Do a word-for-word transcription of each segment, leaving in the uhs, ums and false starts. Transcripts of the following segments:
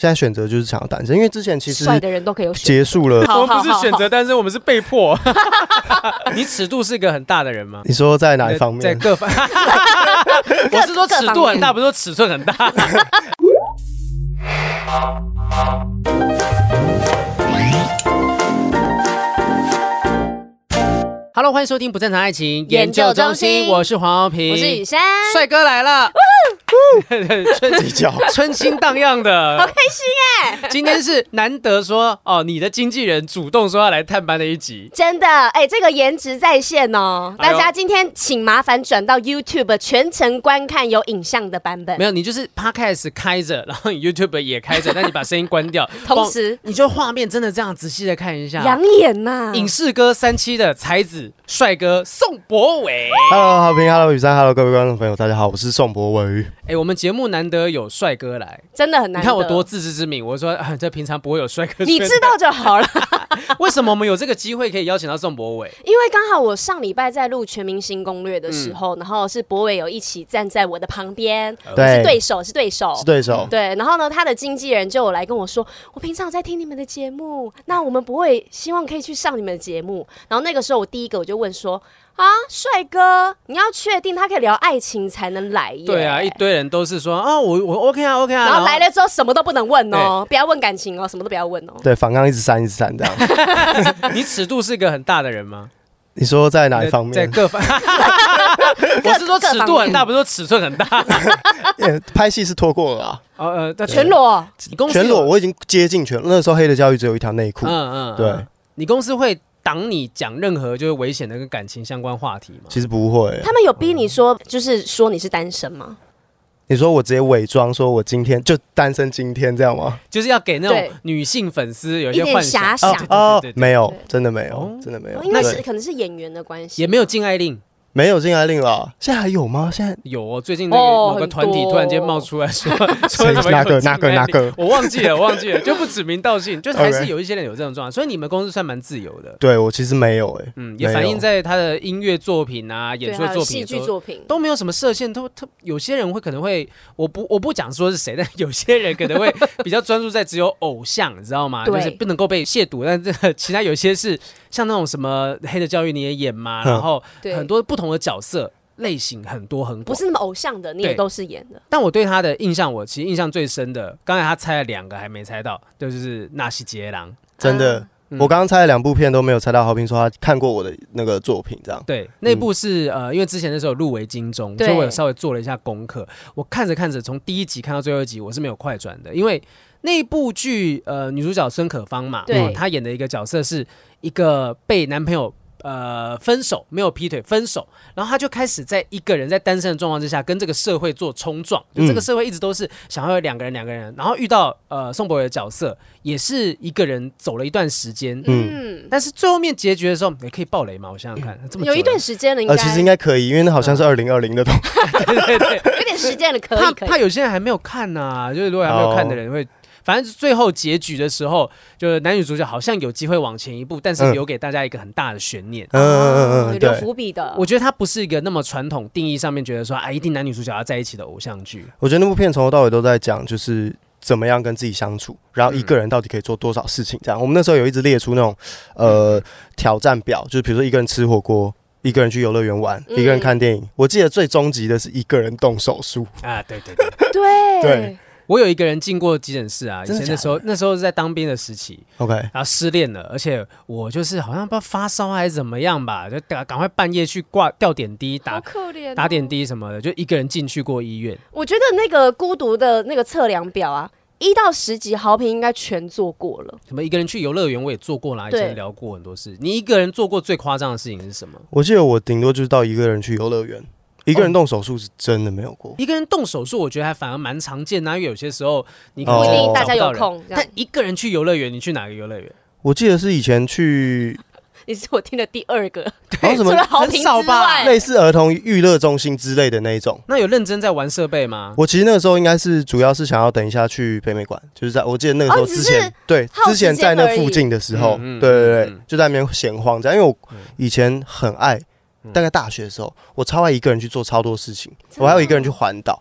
现在选择就是想要单身，因为之前其实帅的人都可以有选择结束了。 我们不是选择单身，我们是被迫。你尺度是一个很大的人吗？ 你说在哪一方面？ 在各方。我是说尺度很大，不是说尺寸很大。Hello， 欢迎收听不正常爱情研究中心，我是黄豪平， 我是雨珊， 帅哥来了，春春心荡漾的， 好开心哎！ 今天是难得说哦，你的经纪人主动说要来探班的一集， 真的哎，这个颜值在线哦， 哎、 大家今天请麻烦转到 YouTube 全程观看有影像的版本。 没有，你就是 Podcast 开着，然后你 YouTube 也开着，但你把声音关掉， 同时你就画面真的这样仔细的看一下， 养眼呐、 影视歌三期的才子帅哥宋博伟。 Hello， 豪平 ，Hello， 雨珊 ，Hello， 各位观众朋友，大家好，我是宋博伟。 哎、欸，我们节目难得有帅哥来， 真的很难得。 你看我多自知之明，我说、啊、这平常不会有帅哥， 你知道就好了。 为什么我们有这个机会可以邀请到宋博伟？ 因为刚好我上礼拜在录《全明星攻略》的时候，嗯、然后是博伟有一起站在我的旁边， 对， 是对手，是对手， 是对手。 对，然后呢，他的经纪人就有来跟我说，我平常在听你们的节目，那我们博伟希望可以去上你们的节目。然后那个时候我第一个我就问说。啊，帅哥，你要确定他可以聊爱情才能来耶？ 对啊，一堆人都是说啊，我我 OK 啊 OK 啊， 然后来了之后什么都不能问哦，不要问感情哦，什么都不要问哦。 对，反刚一直删一直删这样。 你尺度是一个很大的人吗？ 你说在哪一方面？ 在各方。我是说尺度很大，不是说尺寸很大。 拍戏是脱过了啊。 哦呃， 全裸， 全裸，我已经接近全裸。那时候黑的教育只有一条内裤。 嗯嗯， 对。 你公司会挡你讲任何就是危险的跟感情相关话题吗？ 其实不会。 他们有逼你说，就是说你是单身吗？ 你说我直接伪装说我今天就单身，今天这样吗？ 就是要给那种女性粉丝有一些幻想。 遐想哦，没有，真的没有，真的没有。 因为是可能是演员的关系， 也没有禁爱令。 没有禁爱令了，现在还有吗？现在有哦，最近那个某个团体突然间冒出来说，说什么哪个哪个哪个， 我忘记了，我忘记了，就不指名道姓，就还是有一些人有这种状况，所以你们公司算蛮自由的。 对我其实没有哎， 嗯，也反映在他的音乐作品啊、演出的作品、 戏剧作品都没有什么设限，都特有些人会可能会，我不我不讲说是谁，但有些人可能会比较专注在只有偶像，你知道吗？就是不能够被亵渎，但这个其他有些是像那种什么黑的教育你也演嘛，然后很多不同的角色。类型很多很广， 不是那么偶像的，你也都是演的。 但我对他的印象，我其实印象最深的，刚才他猜了两个还没猜到，就是纳西杰郎。 真的，啊嗯、我刚刚猜了两部片都没有猜到。豪平说他看过我的那个作品，这样。 对，那部是、嗯、呃，因为之前那时候入围金钟，所以我有稍微做了一下功课。我看着看着，从第一集看到最后一集，我是没有快转的，因为那部剧呃，女主角孙可芳嘛， 对、嗯， 她演的一个角色是一个被男朋友。呃，分手没有劈腿，分手，然后他就开始在一个人在单身的状况之下，跟这个社会做冲撞。就这个社会一直都是想要有两个人，两个人，然后遇到呃宋博伟的角色，也是一个人走了一段时间，嗯，但是最后面结局的时候，也可以爆雷吗？我想想看，这么久有一段时间了，应该、 呃、其实应该可以，因为那好像是二零二零的东西， 对对对， 有点时间了，可以怕可以。 怕有些人还没有看呐、啊，就是如果还没有看的人会。反正最后结局的时候，就是男女主角好像有机会往前一步，但是留给大家一个很大的悬念， 嗯嗯嗯， 有留伏笔的。 我觉得它不是一个那么传统定义上面觉得说啊，一定男女主角要在一起的偶像剧。 我觉得那部片从头到尾都在讲，就是怎么样跟自己相处，然后一个人到底可以做多少事情。这样，我们那时候有一直列出那种呃挑战表，就是比如说一个人吃火锅。一个人去游乐园玩、嗯，一个人看电影。我记得最终极的是一个人动手术啊！对对对对对。 我有一个人进过急诊室啊，以前那时候那时候是在当兵的时期 ，OK， 然后失恋了，而且我就是好像不知道发烧还是怎么样吧，就赶赶快半夜去挂吊点滴，打、 好可怜哦、 打点滴什么的，就一个人进去过医院。 我觉得那个孤独的那个测量表啊，一到十集豪平应该全做过了。 什么一个人去游乐园我也做过啦，以前聊过很多事。你一个人做过最夸张的事情是什么？ 我记得我顶多就是到一个人去游乐园。一个人动手术是真的没有过、哦。 一个人动手术，我觉得还反而蛮常见的、啊，因为有些时候你不一定大家有空。 但一个人去游乐园，你去哪个游乐园？ 我记得是以前去， 你是我听的第二个， 对，什么很少吧？ 类似儿童娱乐中心之类的那一种。 那有认真在玩设备吗？ 我其实那个时候应该是主要是想要等一下去北美馆，就是在我记得那个时候之前，哦、对，之前在那附近的时候，嗯嗯、对对对，嗯、就在那边闲晃这样，因为我以前很爱。大概大学的时候，我超爱一个人去做超多事情，我还有一个人去环岛。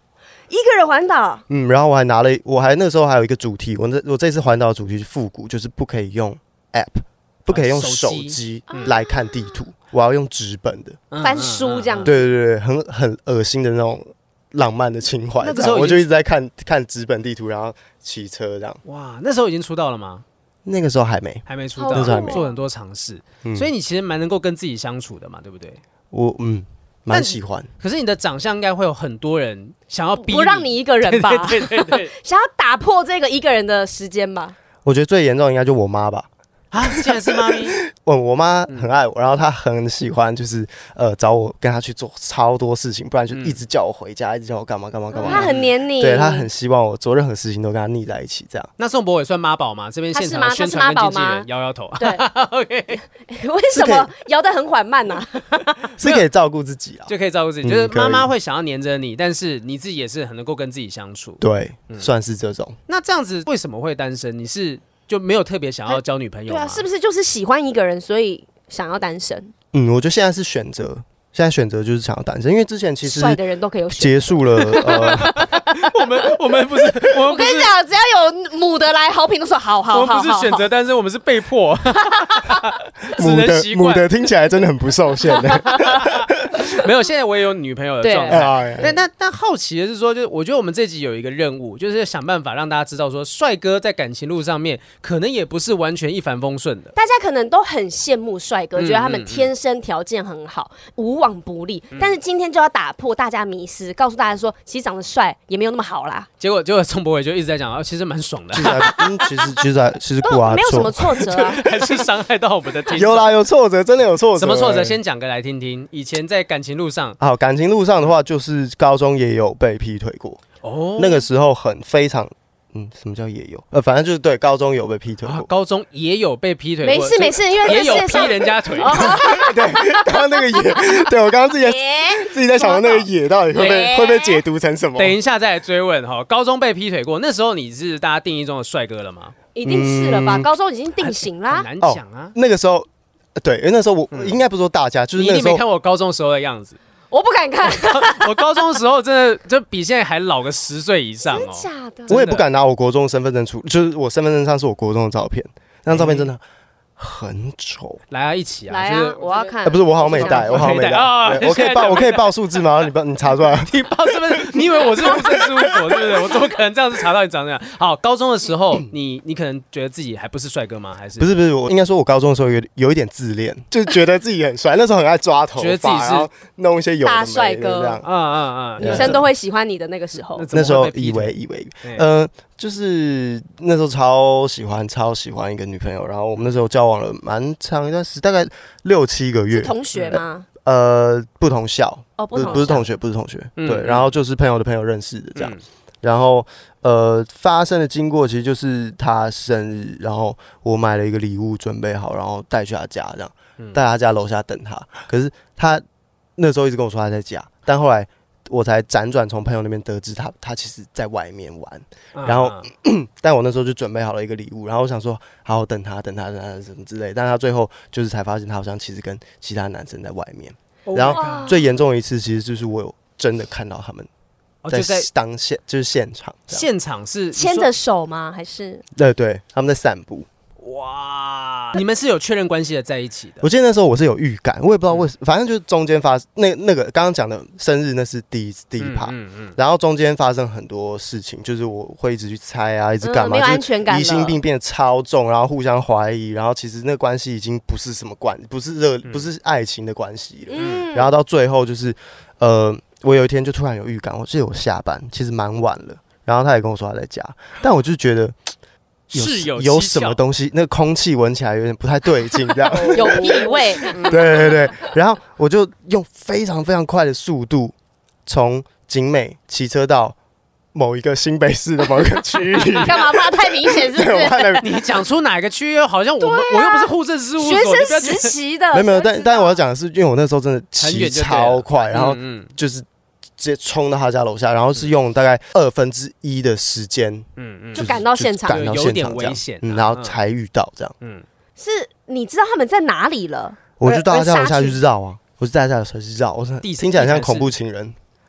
一个人环岛， 嗯，然后我还拿了，我还那时候还有一个主题，我这我这次环岛的主题是复古，就是不可以用 App， 不可以用手机来看地图，我要用纸本的翻书这样子。 对对对，很很恶心的那种浪漫的情怀。 那个时候我就一直在看看纸本地图，然后骑车这样。 哇，那时候已经出道了吗？ 那个时候还没， 还没出道， 那时候还没做很多尝试， 嗯、 所以你其实蛮能够跟自己相处的嘛，对不对？ 我嗯。蛮喜欢， 可是你的长相应该会有很多人想要逼你不让你一个人吧？ 对对对对， 想要打破这个一个人的时间吧？ 我觉得最严重应该就我妈吧。 啊，竟然是妈咪！ 我我妈很爱我，然后她很喜欢，就是呃找我跟她去做超多事情，不然就一直叫我回家，一直叫我干嘛干嘛干嘛。 她很黏你， 对她很希望我做任何事情都跟她腻在一起，这样。 那宋博伟算妈宝吗？这边现场宣传跟经纪人摇摇头。 对，OK。为什么摇得很缓慢呢？ 是可以照顾自己啊， 就可以照顾自己，就是妈妈会想要黏着你，但是你自己也是很能够跟自己相处。 对，算是这种。 那这样子为什么会单身？你是？就没有特别想要交女朋友吗？ 对啊，是不是就是喜欢一个人，所以想要单身？ 嗯，我觉得现在是选择，现在选择就是想要单身，因为之前其实帅的人都可以有结束了。呃， 我们我们不是，我们我跟你讲，只要有母的来好评都说好好好， 我们不是选择单身，我们是被迫。 母的母的听起来真的很不受限的。 没有，现在我也有女朋友的状态。但但但好奇的是说，就是我觉得我们这集有一个任务，就是想办法让大家知道说，帅哥在感情路上面可能也不是完全一帆风顺的。 大家可能都很羡慕帅哥，嗯、觉得他们天生条件很好，嗯、无往不利。嗯、但是今天就要打破大家迷思，告诉大家说，其实长得帅也没有那么好啦。 结果结果宋博伟就一直在讲啊，其实蛮爽的。 其实嗯，其实其实其实酷啊， 没有什么挫折啊， 还是伤害到我们的听众。 有啦，有挫折，真的有挫折。 什么挫折？先讲个来听听。以前在感情路上， 好，感情路上的话，就是高中也有被劈腿过。哦，那个时候很非常。嗯，什么叫也有？呃，反正就是对，高中有被劈腿过、 啊，高中也有被劈腿过， 没事没事，因为也有劈人家腿。 对，刚刚那个也，对我刚刚自己自己在想说那个也到底会被会被解读成什么？ 等一下再来追问哈。高中被劈腿过，那时候你是大家定义中的帅哥了吗？ 一定是了吧，嗯、高中已经定型啦。 很难讲啊、 哦。那个时候，对，因为那时候我、嗯、应该不是说大家，就是那时候你一定没看我高中时候的样子。 我不敢看， 我高中的时候真的就比现在还老个十岁以上哦， 真的假的？ 我也不敢拿我国中的身份证出，就是我身份证上是我国中的照片，那张照片真的很丑。 来啊，一起啊！ 来啊，就是、我要看。 欸、不是，我好像没带，我好像没带。哦、我可以报，我可以报数字吗？你帮你查出来。 你报是不是？你以为我是户政事务所，对不对？我怎么可能这样子查到你长这样？好，高中的时候，你你可能觉得自己还不是帅哥吗？还是不是不是？我应该说，我高中的时候有有一点自恋，就是觉得自己很帅。那时候很爱抓头发， 觉得自己是弄一些有的大帅哥， 这样。 嗯嗯嗯， 女生都会喜欢你的那个时候。 那时候以为以为，嗯。就是那时候超喜欢超喜欢一个女朋友，然后我们那时候交往了蛮长一段时间，大概六七个月。 是同学吗？ 呃，不同校， 哦，不同校不是同学，不是同学， 嗯、 对，然后就是朋友的朋友认识的这样。 嗯、 然后呃，发生的经过其实就是他生日，然后我买了一个礼物准备好，然后带去他家这样，带他家楼下等他。可是他那时候一直跟我说他在家，但后来。我才辗转从朋友那边得知他，他其实在外面玩，啊、然后，但我那时候就准备好了一个礼物，然后我想说，好好等他，等他，等他什么之类，但他最后就是才发现他好像其实跟其他男生在外面，哦、然后最严重的一次其实就是我有真的看到他们在当现，就是现场， 现场是牵着手吗？还是？ 对对，他们在散步。 哇！你们是有确认关系的在一起的？ 我记得那时候我是有预感，我也不知道为什么，反正就是中间发那那个刚刚讲的生日，那是第一第一趴，嗯嗯嗯、然后中间发生很多事情，就是我会一直去猜啊，一直干嘛， 嗯、没有安全感， 疑心病变得超重，然后互相怀疑，然后其实那个关系已经不是什么关，不是热，嗯、不是爱情的关系了，嗯、然后到最后就是呃，我有一天就突然有预感，我记得我下班其实蛮晚了，然后他也跟我说他在家，但我就觉得。 有有什么东西，那个空气闻起来有点不太对劲，这样有异味。 对对对，然后我就用非常非常快的速度从景美骑车到某一个新北市的某一个区域。 干嘛怕太明显？是不是？ 你讲出哪个区域？好像我、啊、我又不是户政事务所， 学生时期的。 没有没有，但但我要讲的是，因为我那时候真的骑超快，然后就是。直接冲到他家楼下，然后是用大概二分之一的时间， 嗯嗯，就赶到现场， 赶到现场， 有点危险、啊嗯，然后才遇到这样。嗯， 是你知道他们在哪里了？ 我就到他家楼下去绕啊，我是在他家楼下去绕，我听起来像恐怖情人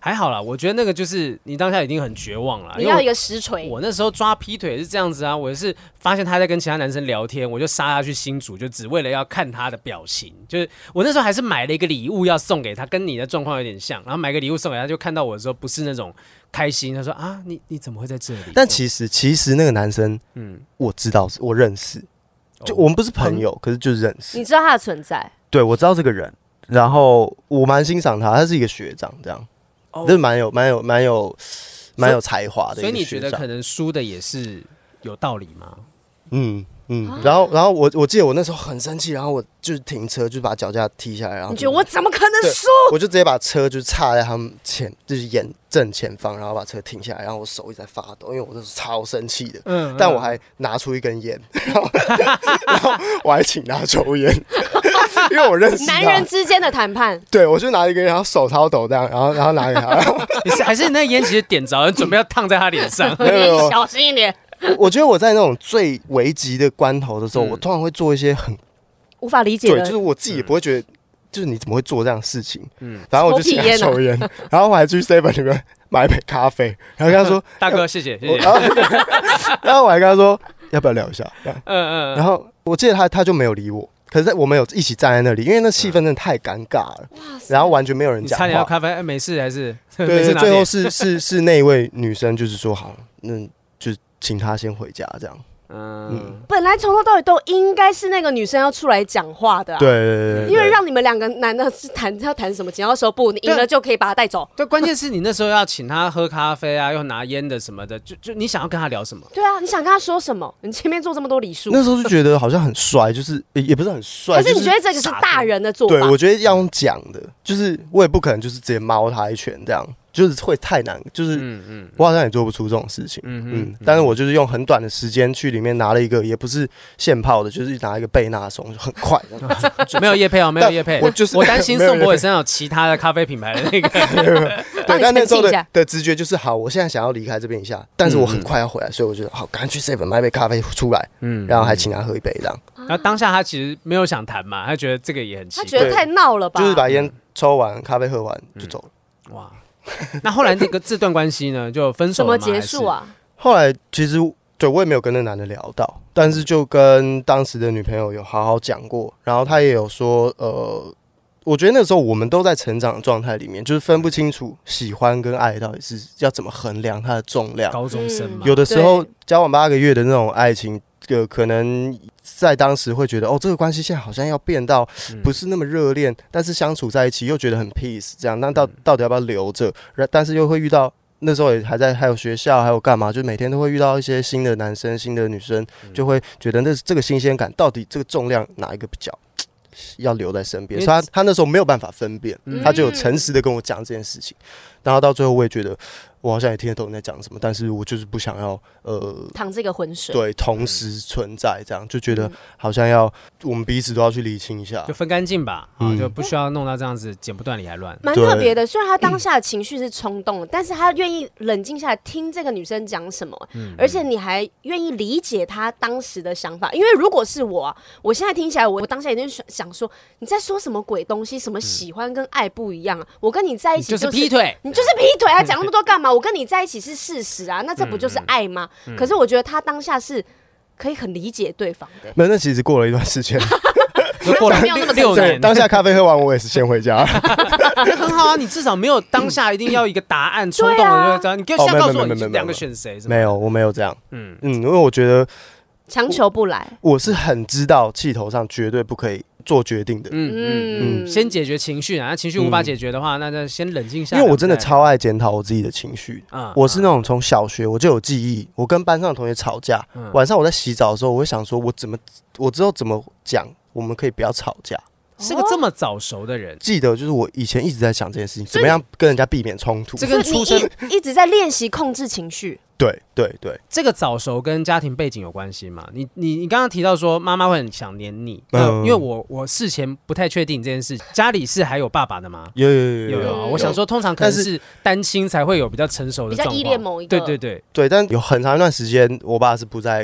还好啦，我觉得那个就是你当下已经很绝望了。 你要一个实锤。 我那时候抓劈腿也是这样子啊，我是发现他在跟其他男生聊天，我就杀他去新竹，就只为了要看他的表情。就是我那时候还是买了一个礼物要送给他，跟你的状况有点像，然后买个礼物送给他，就看到我的时候不是那种开心，他说啊，你你怎么会在这里？ 但其实其实那个男生，嗯，我知道，我认识，就我们不是朋友，可是就是认识。 你知道他的存在？ 对，我知道这个人，然后我蛮欣赏他，他是一个学长，这样。就是蛮有蛮有蛮有蛮有才华的， 所以你觉得可能输的也是有道理吗？ 嗯嗯，然后然后我我记得我那时候很生气，然后我就是停车，就是把脚架踢下来，然后你觉得我怎么可能输？ 我就直接把车就是插在他们前，就是眼正前方，然后把车停下来，然后我手一直在发抖，因为我那时候超生气的，嗯嗯，但我还拿出一根烟，然后然后我还请他抽烟。因为我认识他， 男人之间的谈判， 对，我就拿一根，然后手超抖这样，然后然后拿给他， 你是还是你那烟其实点着，准备要烫在他脸上， 你小心一点。 我觉得我在那种最危急的关头的时候，嗯、我通常会做一些很无法理解的， 对，就是我自己也不会觉得，就是你怎么会做这样的事情？嗯，然后我就请他抽烟，然后我还去 seven 里面买一杯咖啡，然后跟他说：“ 大哥，谢谢谢谢。” 然後我还跟他说：“要不要聊一下？”嗯嗯，然后我记得他他就没有理我。可是我们有一起站在那里，因为那气氛真的太尴尬了，然后完全没有人讲话。 差点要咖啡，哎，没事还是？ 对，最后是是是那一位女生，就是说好，那就请她先回家这样。 嗯，本来从头到尾都应该是那个女生要出来讲话的、啊， 对对对， 因为让你们两个男的是谈要谈什么，剪刀手布，你赢了就可以把他带走。 对，关键是你那时候要请他喝咖啡啊，又拿烟的什么的，就就你想要跟他聊什么？ 对啊，你想跟他说什么？你前面做这么多礼数， 那时候就觉得好像很帅，就是也不是很帅， 可是你觉得这个是大人的做法？ 对，我觉得要用讲的，就是我也不可能就是直接猫他一拳这样。就是会太难，就是我好像也做不出这种事情，嗯嗯，但是我就是用很短的时间去里面拿了一个，也不是现泡的，就是拿一个贝纳松，就很快， 没有业配哦，没有业配， 我就是我担心宋博伟身上有其他的咖啡品牌的那个， 对，但那时候的的直觉就是好，我现在想要离开这边一下，但是我很快要回来，所以我觉得好，赶紧去 seven 买杯咖啡出来，嗯，然后还请他喝一杯这样。 然后当下他其实没有想谈嘛，他觉得这个也很奇怪， 他觉得太闹了吧， 就是把烟抽完，咖啡喝完就走了， 哇。那后来这个这段关系呢，就分手了吗？ 怎么结束啊？ 后来其实对我也没有跟那男的聊到，但是就跟当时的女朋友有好好讲过，然后他也有说，呃，我觉得那时候我们都在成长的状态里面，就是分不清楚喜欢跟爱到底是要怎么衡量它的重量。 高中生嘛， 有的时候交往八个月的那种爱情，呃，可能在当时会觉得，哦，这个关系现在好像要变到不是那么热恋，嗯、但是相处在一起又觉得很 peace， 这样，那到到底要不要留着？但是又会遇到那时候也还在，还有学校，还有干嘛，就每天都会遇到一些新的男生、新的女生，就会觉得那这个新鲜感到底这个重量哪一个比较要留在身边？所以他他那时候没有办法分辨，嗯、他就有诚实的跟我讲这件事情，然后到最后我也觉得。我好像也听得懂你在讲什么，但是我就是不想要呃淌这个浑水， 对，同时存在这样，就觉得好像要我们彼此都要去理清一下， 就分干净吧，嗯、就不需要弄到这样子剪不断理还乱。 蛮特别的，虽然他当下的情绪是冲动的，但是他愿意冷静下来听这个女生讲什么，嗯、而且你还愿意理解他当时的想法。因为如果是我、啊，我现在听起来，我我当下一定想说你在说什么鬼东西，什么喜欢跟爱不一样啊？我跟你在一起、就是、 就是劈腿， 你就是劈腿啊！讲那么多干嘛？我跟你在一起是事实啊，那这不就是爱吗？嗯嗯、可是我觉得他当下是可以很理解对方的。 没有，那其实过了一段时间， 过了六六年。 当下咖啡喝完，我也是先回家。 很好啊，你至少没有当下一定要一个答案冲动的，就、啊、你可以现在告诉我你两个选谁？ 没有，我没有这样。嗯嗯，因为我觉得强求不来， 我是很知道气头上绝对不可以做决定的。 嗯嗯嗯，先解决情绪啊，那情绪无法解决的话，嗯、那就先冷静下来。 因为我真的超爱检讨我自己的情绪。嗯、我是那种从小学我就有记忆，我跟班上的同学吵架，嗯、晚上我在洗澡的时候，我会想说，我怎么，我之后怎么讲，我们可以不要吵架。 是个这么早熟的人， 记得就是我以前一直在想这件事情，怎么样跟人家避免冲突。 这跟出生一直在练习控制情绪。 对对对， 这个早熟跟家庭背景有关系吗？你你你刚刚提到说妈妈会很想黏你，嗯、因为我我事前不太确定这件事，家里是还有爸爸的吗？ 有有有有有。我想说，通常可能是单亲才会有比较成熟的状况， 比较依恋某一个。 对对对对，但有很长一段时间，我爸是不在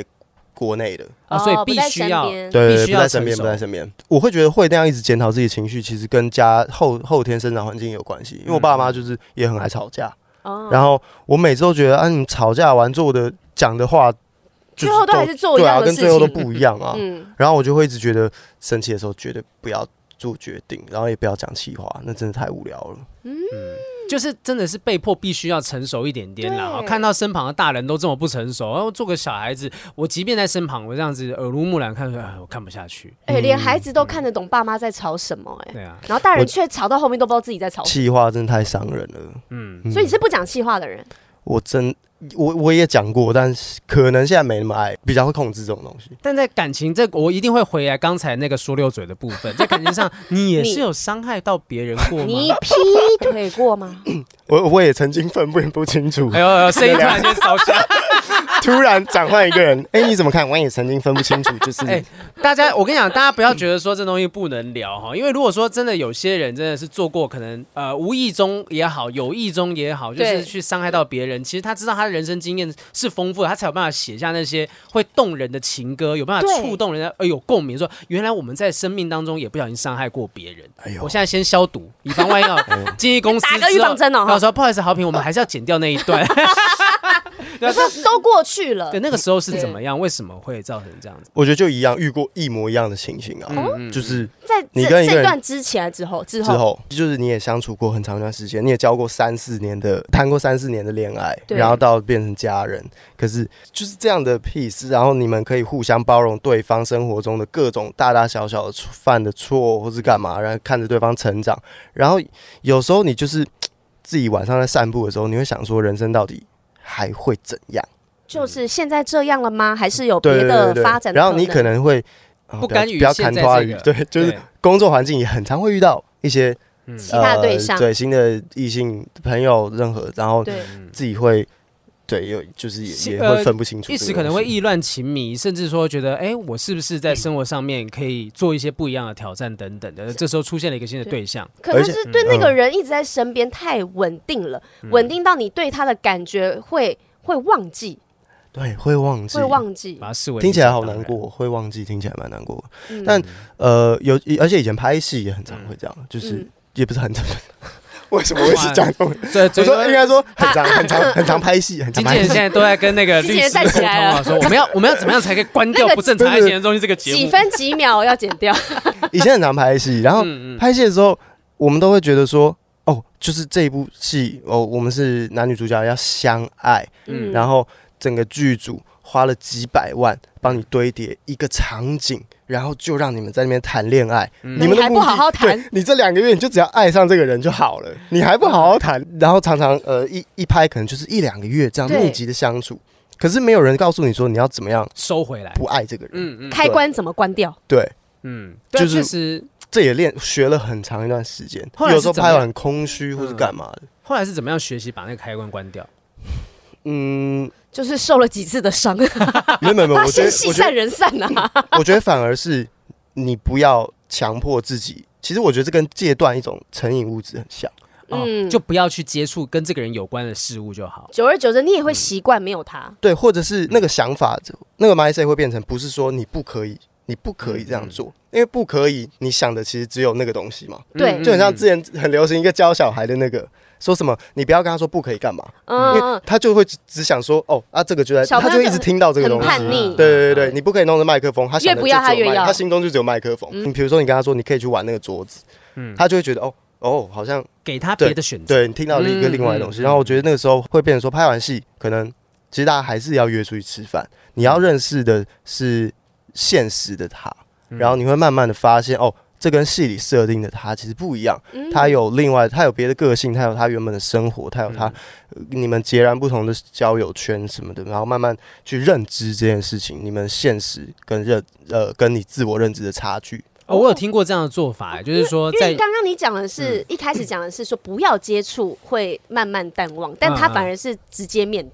国内的啊，所以必须要对对， 必须要不在身边，不在身边。我会觉得会那样一直检讨自己情绪，其实跟家后后天生长环境有关系。因为我爸妈就是也很爱吵架， 哦、 然后我每次都觉得啊，你们吵架完做的讲的话， 最后都还是做一样的事情， 对啊，跟最后都不一样啊。 嗯， 然后我就会一直觉得生气的时候绝对不要做决定，然后也不要讲气话，那真的太无聊了。 嗯，就是真的是被迫必须要成熟一点点啦。 对看到身旁的大人都这么不成熟，然后做个小孩子，我即便在身旁，我这样子耳濡目染看，哎，我看不下去。 哎、欸，连孩子都看得懂爸妈在吵什么、欸，哎， 对啊， 然后大人却吵到后面都不知道自己在吵什么。 气话真的太伤人了。 嗯， 嗯所以你是不讲气话的人。 我真我我也讲过，但是可能现在没那么爱，比较会控制这种东西。 但在感情这，我一定会回来刚才那个说溜嘴的部分。在感情上，你也是有伤害到别人过吗？ 你劈腿过吗？ 我我也曾经分辨不清楚。 哎呦哎呦，声音突然间烧香。 突然转换一个人，哎、欸，你怎么看？我也曾经分不清楚，就是，哎、 欸，大家，我跟你讲，大家不要觉得说这东西不能聊哈，因为如果说真的有些人真的是做过，可能呃无意中也好，有意中也好，就是去伤害到别人，其实他知道他的人生经验是丰富的，他才有办法写下那些会动人的情歌，有办法触动人家，呃，有共鸣，说原来我们在生命当中也不小心伤害过别人。哎呦，我现在先消毒，以防万一哦，建议公司打个预防针哦， 到时候不好意思，豪平，我们还是要剪掉那一段。 可是都过去了。 对，那个时候是怎么样？为什么会造成这样子？ 我觉得就一样，遇过一模一样的情形啊， 嗯、 就是在你跟一个人这段之前之后之后之后，就是你也相处过很长一段时间，你也交过三四年的，谈过三四年的恋爱，然后到变成家人。可是就是这样的 peace， 然后你们可以互相包容对方生活中的各种大大小小的犯的错，或是干嘛，然后看着对方成长。然后有时候你就是自己晚上在散步的时候，你会想说，人生到底还会怎样？ 就是现在这样了吗？还是有别的发展的可能？ 然后你可能会、 哦、不甘于不要看拖语，对，就是工作环境也很常会遇到一些、 嗯、其他对象， 对新的异性朋友任何，然后自己会。对，有就是也也会分不清楚、呃， 一时可能会意乱情迷，甚至说觉得，哎、欸，我是不是在生活上面可以做一些不一样的挑战等等的？这时候出现了一个新的对象， 可能是对那个人一直在身边太稳定了，稳、嗯、定到你对他的感觉会会忘记。 对，会忘记， 会忘记， 把它视为听起来好难过，会忘记，听起来蛮难过。嗯、但呃，有而且以前拍戏也很常会这样，嗯、就是、嗯、也不是很常。为什么会是讲这种？ 对， 我说应该说很常、很常、很常拍戏，很常拍戏。 经纪人现在都在跟那个律师沟通啊，说我们要我们要怎么样才可以关掉不正常爱情的东西这个节目？ 几分几秒要剪掉。 以前很常拍戏，然后拍戏的时候，我们都会觉得说，哦，就是这一部戏，哦，我们是男女主角要相爱，嗯，然后整个剧组花了几百万帮你堆叠一个场景。然后就让你们在那边谈恋爱， 嗯、你们还不好好谈， 你这两个月你就只要爱上这个人就好了，你还不好好谈，然后常常呃一一拍可能就是一两个月这样密集的相处，可是没有人告诉你说你要怎么样收回来， 不爱这个人， 嗯嗯，开关怎么关掉？ 对， 嗯， 就是确实这也练学了很长一段时间，有时候拍完很空虚或是干嘛的、嗯。 后来是怎么样学习把那个开关关掉？ 嗯。 就是受了几次的伤， 没有没有没有， 发现戏散人散啊。 我觉得反而是你不要强迫自己。其实我觉得这跟戒断一种成瘾物质很像， 嗯，就不要去接触跟这个人有关的事物就好。 久而久之，你也会习惯没有他、嗯。 对，或者是那个想法，那个 mindset 会变成不是说你不可以，你不可以这样做，嗯、因为不可以，你想的其实只有那个东西嘛。 对， 就很像之前很流行一个教小孩的那个。说什么？你不要跟他说不可以干嘛，嗯、因为他就会只想说哦啊，这个就在，他就一直听到这个东西， 很叛逆。 对对对，你不可以弄着麦克风，他想的就只有麦， 越不要他越要， 他心中就只有麦克风。嗯、你比如说你跟他说你可以去玩那个桌子，嗯、他就会觉得哦哦，好像给他别的选择。 对，你听到了一个另外的东西。嗯、然后我觉得那个时候会变成说，拍完戏可能其实大家还是要约出去吃饭，你要认识的是现实的他，嗯、然后你会慢慢的发现哦。这跟戏里设定的他其实不一样，嗯、他有另外，他有别的个性，他有他原本的生活，他有他、嗯、你们截然不同的交友圈什么的，然后慢慢去认知这件事情，你们现实跟认呃跟你自我认知的差距。 哦，我有听过这样的做法，就是说在， 因为刚刚你讲的是、嗯、一开始讲的是说不要接触会慢慢淡忘，但他反而是直接面对。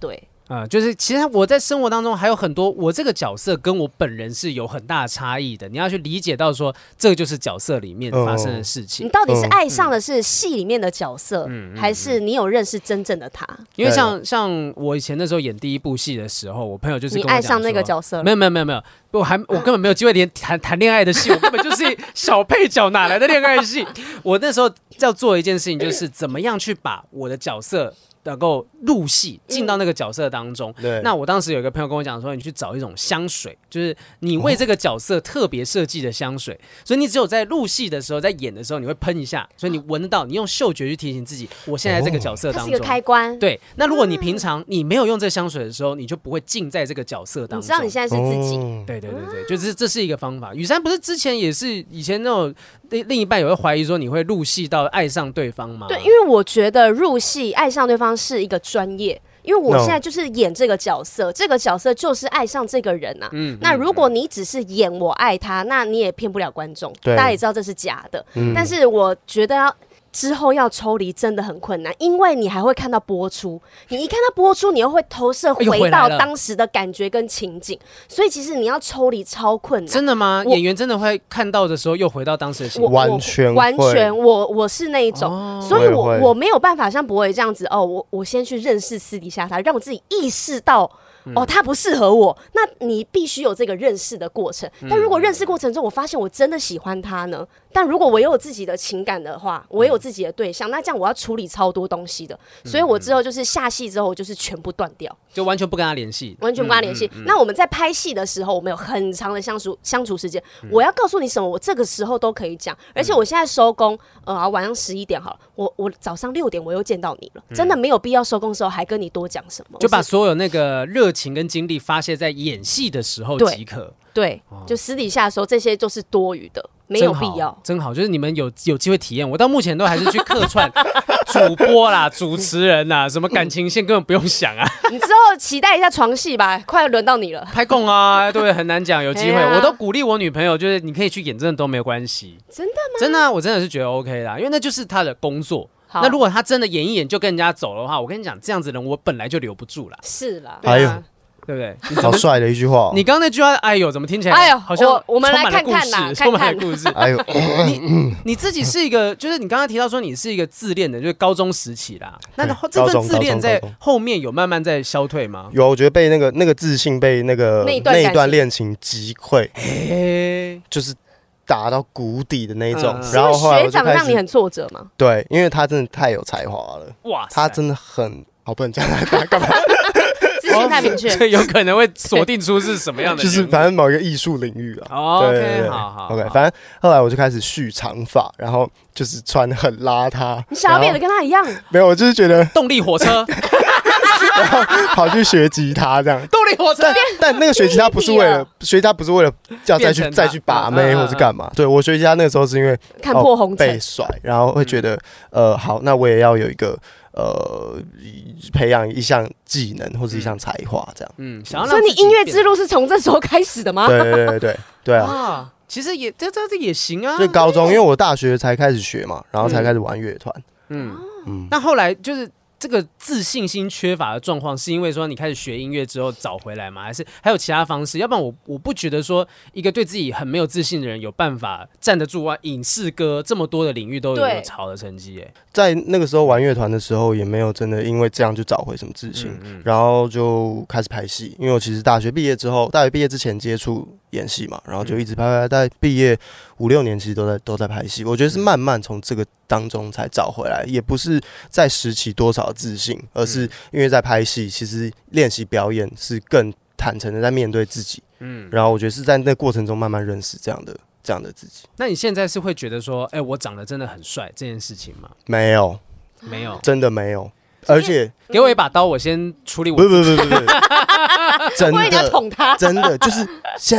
啊、呃，就是其实我在生活当中还有很多，我这个角色跟我本人是有很大的差异的。你要去理解到说，这个就是角色里面发生的事情。 你到底是爱上的是戏里面的角色， 嗯、 还是你有认识真正的他？ 因为像像我以前那时候演第一部戏的时候，我朋友就是跟我你爱上那个角色了？ 没有没有没有没有，我还我根本没有机会连谈谈恋爱的戏，我根本就是小配角，哪来的恋爱戏？我那时候要做一件事情，就是怎么样去把我的角色能够入戏，进到那个角色当中。 对， 那我当时有一个朋友跟我讲说，你去找一种香水，就是你为这个角色特别设计的香水，所以你只有在入戏的时候，在演的时候，你会喷一下，所以你闻得到，你用嗅觉去提醒自己，我现在在这个角色当中。 它是一个开关。 对，那如果你平常你没有用这香水的时候，你就不会浸在这个角色当中。 你知道你现在是自己。 哦、 对对对对，就是这是一个方法。雨珊不是之前也是以前那种另一半也会怀疑说你会入戏到爱上对方吗？ 对，因为我觉得入戏爱上对方是一个专业。因为我现在就是演这个角色， no. 这个角色就是爱上这个人啊。嗯、那如果你只是演我爱他，那你也骗不了观众，大家也知道这是假的。嗯、但是我觉得要之后要抽离真的很困难，因为你还会看到播出，你一看到播出，你又会投射回到当时的感觉跟情景，所以其实你要抽离超困难。 真的吗？演员真的会看到的时候又回到当时的情景？ 完全完全，我我是那一种，哦、所以我我没有办法像博伟这样子哦，我我先去认识私底下他，让我自己意识到。哦，他不适合我，那你必须有这个认识的过程。但如果认识过程中，我发现我真的喜欢他呢？但如果我有自己的情感的话，我有自己的对象，那这样我要处理超多东西的。所以我之后就是下戏之后，我就是全部断掉， 就完全不跟他联系， 完全不跟他联系。嗯嗯嗯、那我们在拍戏的时候，我们有很长的相处相处时间。嗯、我要告诉你什么，我这个时候都可以讲。而且我现在收工，呃，晚上十一点好了，我我早上六点我又见到你了，真的没有必要收工的时候还跟你多讲什么， 就把所有那个热情跟精力发泄在演戏的时候即可。 对，就私底下的时候，这些都是多余的，没有必要。 真好，就是你们有有机会体验。我到目前都还是去客串主播啦、主持人啦，什么感情线根本不用想啊。 你之后期待一下床戏吧，快轮到你了。 拍供啊，对，很难讲，有机会。啊、我都鼓励我女朋友，就是你可以去演，真的都没有关系。 真的吗？ 真的、啊，我真的是觉得 OK 啦，因为那就是她的工作。那如果她真的演一演就跟人家走的话，我跟你讲，这样子的人我本来就留不住啦。 是啦， 哎呦。 对不对？ 好帅的一句话、哦。 你刚刚那句话，哎呦，怎么听起来？ 哎呦， 好像我我们来看看呐， 充满了故事。 哎呦， 你你自己是一个，就是你刚刚提到说你是一个自恋的，就是高中时期啦。那这份自恋在后面有慢慢在消退吗？ 有，我觉得被那个那个自信被那个那一段恋情击溃，就是打到谷底的那种。嗯、然后后来学长让你很挫折吗？ 对，因为他真的太有才华了。哇，他真的很，好不能讲他干嘛？ 自信太明确， 所以有可能会锁定出是什么样的， 就是反正某一个艺术领域啊。 哦、对对对，好好 ，OK， 反正后来我就开始蓄长发，然后就是穿得很邋遢。 你想要变得跟他一样？ 没有，我就是觉得动力火车， 然后跑去学吉他这样。 动力火车， 但但那个学吉他不是为了学吉他，不是为了要再去再去把妹或是干嘛。对，我学吉他那个时候是因为看破红尘、 哦、被甩，然后会觉得、嗯、呃好，那我也要有一个。呃，培养一项技能或者一项才华，这样。嗯， 想要所以你音乐之路是从这时候开始的吗？ 对对对对对啊！ 啊其实也这这这也行啊。 就高中，因为我大学才开始学嘛，然后才开始玩乐团。 嗯嗯。那后来就是这个自信心缺乏的状况，是因为说你开始学音乐之后找回来吗？还是还有其他方式？要不然我我不觉得说一个对自己很没有自信的人有办法站得住啊，影视歌这么多的领域都有好的成绩耶。 在那个时候玩乐团的时候，也没有真的因为这样就找回什么自信，嗯嗯、然后就开始拍戏。因为我其实大学毕业之后，大学毕业之前接触演戏嘛，然后就一直拍拍，在毕业五六年其实都在都在拍戏。我觉得是慢慢从这个当中才找回来，也不是在拾起多少自信，而是因为在拍戏，其实练习表演是更坦诚的在面对自己。嗯，然后我觉得是在那个过程中慢慢认识这样的。这样的自己， 那你现在是会觉得说，哎、欸，我长得真的很帅这件事情吗？ 没有， 没有， 真的没有。而且给我一把刀，我先处理我。 不不不不不，真的， 我也要捅他。 真的就是现在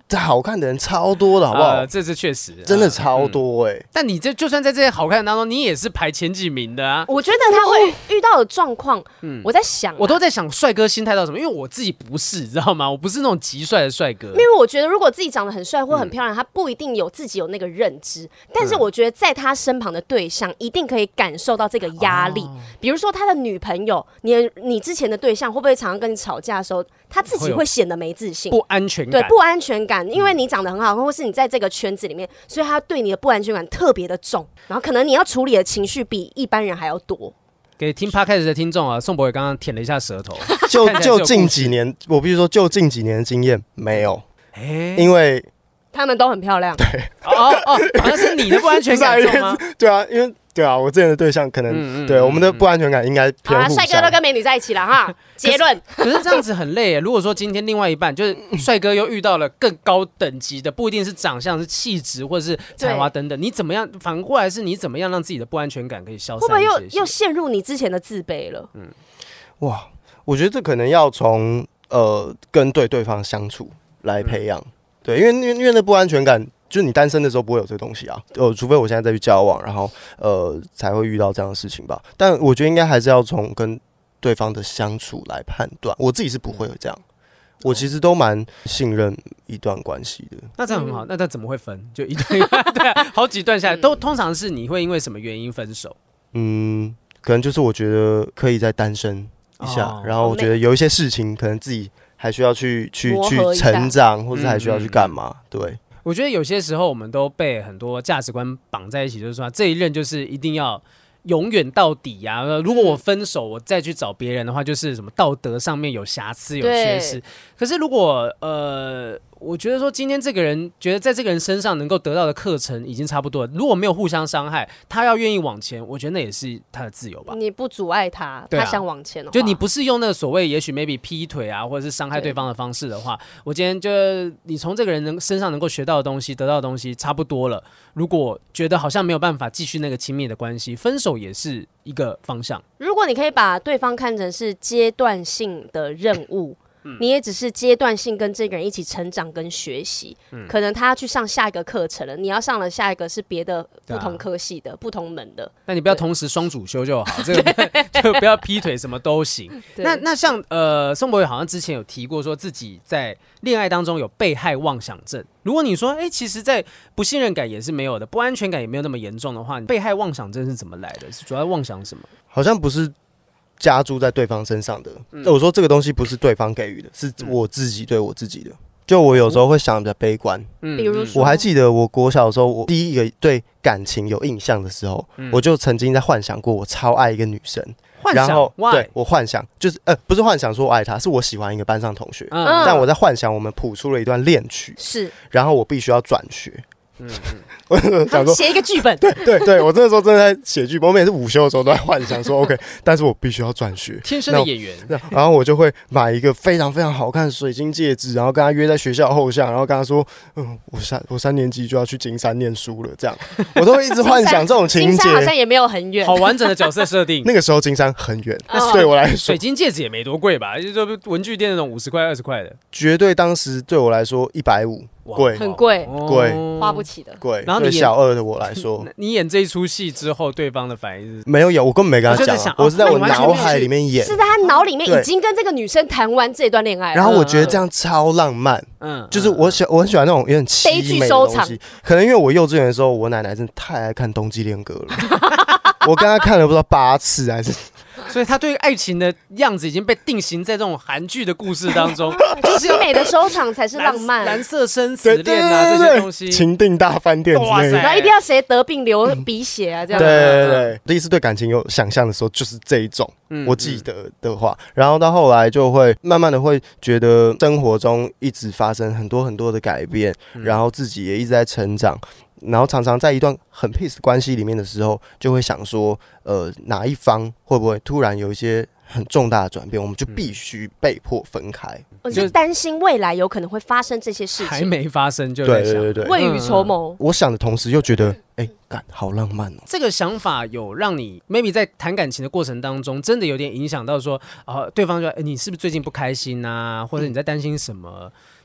好看的人超多的，好不好？ 呃、这是确实， 真的超多哎、欸嗯。 但你这就算在这些好看的当中，你也是排前几名的啊。 我觉得他会遇到的状况，嗯，我在想、啊， 我都在想帅哥心态到什么，因为我自己不是，知道吗？我不是那种极帅的帅哥。 因为我觉得如果自己长得很帅或很漂亮，嗯、他不一定有自己有那个认知，但是我觉得在他身旁的对象一定可以感受到这个压力。哦、比如说他的女朋友，你你之前的对象会不会常常跟你吵架的时候，他自己会显得没自信、 不安全感， 对，不安全感，因为你长得很好看，或是你在这个圈子里面，所以他对你的不安全感特别的重，然后可能你要处理的情绪比一般人还要多。 给听 podcast 的听众啊，宋博伟刚刚舔了一下舌头， 就就近几年，我必须说，就近几年的经验没有，欸、因为他们都很漂亮。 对， 哦哦，反正是你的不安全感重吗？ 对啊，因为对啊，我之前的对象可能、嗯嗯、对我们的不安全感应该偏互相。 帅哥都跟美女在一起了哈，结论。 可是这样子很累耶。如果说今天另外一半就是帅哥又遇到了更高等级的，不一定是长相，是气质或者是才华等等，你怎么样？反过来是你怎么样让自己的不安全感可以消散？会不会又又陷入你之前的自卑了？嗯， 哇，我觉得这可能要从呃跟对对方相处来培养。嗯、对，因为因为那不安全感。就是你单身的时候不会有这个东西啊，呃，除非我现在再去交往，然后呃才会遇到这样的事情吧。但我觉得应该还是要从跟对方的相处来判断。我自己是不会有这样，我其实都蛮信任一段关系的。 那这样很好，那他怎么会分？就一段对、啊，好几段下来，都通常是你会因为什么原因分手？ 嗯，可能就是我觉得可以再单身一下，哦、然后我觉得有一些事情可能自己还需要去去去成长，或者还需要去干嘛？嗯、对。 我觉得有些时候我们都被很多价值观绑在一起，就是说这一任就是一定要永远到底啊！如果我分手，我再去找别人的话，就是什么道德上面有瑕疵、有缺失。可是如果呃，我觉得说今天这个人觉得在这个人身上能够得到的课程已经差不多了，如果没有互相伤害，他要愿意往前，我觉得那也是他的自由吧。 你不阻碍他，啊、他想往前的话， 就你不是用那个所谓也许 maybe 劈腿啊，或者是伤害对方的方式的话，我今天就你从这个人能身上能够学到的东西、得到的东西差不多了。如果觉得好像没有办法继续那个亲密的关系，分手也是一个方向。 如果你可以把对方看成是阶段性的任务。嗯、你也只是阶段性跟这个人一起成长跟学习，嗯、可能他要去上下一个课程了，你要上了下一个是别的不同科系的、啊、不同门的。 那你不要同时双主修就好，这个就不要劈腿，什么都行。那那像呃，宋博伟好像之前有提过，说自己在恋爱当中有被害妄想症。如果你说，哎、欸，其实，在不信任感也是没有的，不安全感也没有那么严重的话，被害妄想症是怎么来的？是主要妄想什么？ 好像不是。加诸在对方身上的，嗯、我说这个东西不是对方给予的，是我自己对我自己的。就我有时候会想比较悲观，嗯，比如说，我还记得我国小的时候，我第一个对感情有印象的时候，嗯、我就曾经在幻想过，我超爱一个女生。 幻想， 然后 Why? 对我幻想就是呃，不是幻想说我爱她，是我喜欢一个班上同学，嗯、但我在幻想我们谱出了一段恋曲， 是， 然后我必须要转学。嗯嗯，我想说写一个剧本， 对对对，我那时候真的在写剧本，我每次午休的时候都在幻想说 OK， 但是我必须要转学， 天生的演员。 然后我就会买一个非常非常好看的水晶戒指，然后跟他约在学校后巷，然后跟他说，嗯，我三我三年级就要去金山念书了，这样，我都会一直幻想这种情节。 金山好像也没有很远， 好完整的角色设定。 那个时候金山很远，哦、对我来说， 水晶戒指也没多贵吧？就是文具店那种五十块、二十块的， 绝对当时对我来说一百五。贵， 很贵， 贵， 花不起的， 贵。然后对小二的我来说， 你演这一出戏之后，对方的反应是没有演，我根本没跟他讲、啊，我, 我是在我脑海里面演， 是在他脑里面已经跟这个女生谈完这段恋爱了。 然后我觉得这样超浪漫，嗯，就是我喜我很喜欢那种有点凄美的东西。可能因为我幼稚园的时候，我奶奶真的太爱看《冬季恋歌》了，我跟她看了不知道八次还是。 所以他对爱情的样子已经被定型在这种韩剧的故事当中， 就是美的收场才是浪漫， 蓝色生死恋啊这些东西， 情定大饭店之类的， 然后一定要谁得病流鼻血啊这样。 对对对，第一次对感情有想象的时候就是这一种，嗯、我记得的话，然后到后来就会慢慢的会觉得生活中一直发生很多很多的改变，嗯、然后自己也一直在成长。然后常常在一段很 peace 的关系里面的时候，就会想说，呃，哪一方会不会突然有一些很重大的转变，我们就必须被迫分开。 我就担心未来有可能会发生这些事情， 还没发生就在想， 对对对对， 未雨绸缪。 我想的同时又觉得，哎、欸，干好浪漫哦。 这个想法有让你 maybe 在谈感情的过程当中，真的有点影响到说，呃，对方说，哎、欸，你是不是最近不开心啊？或者你在担心什么？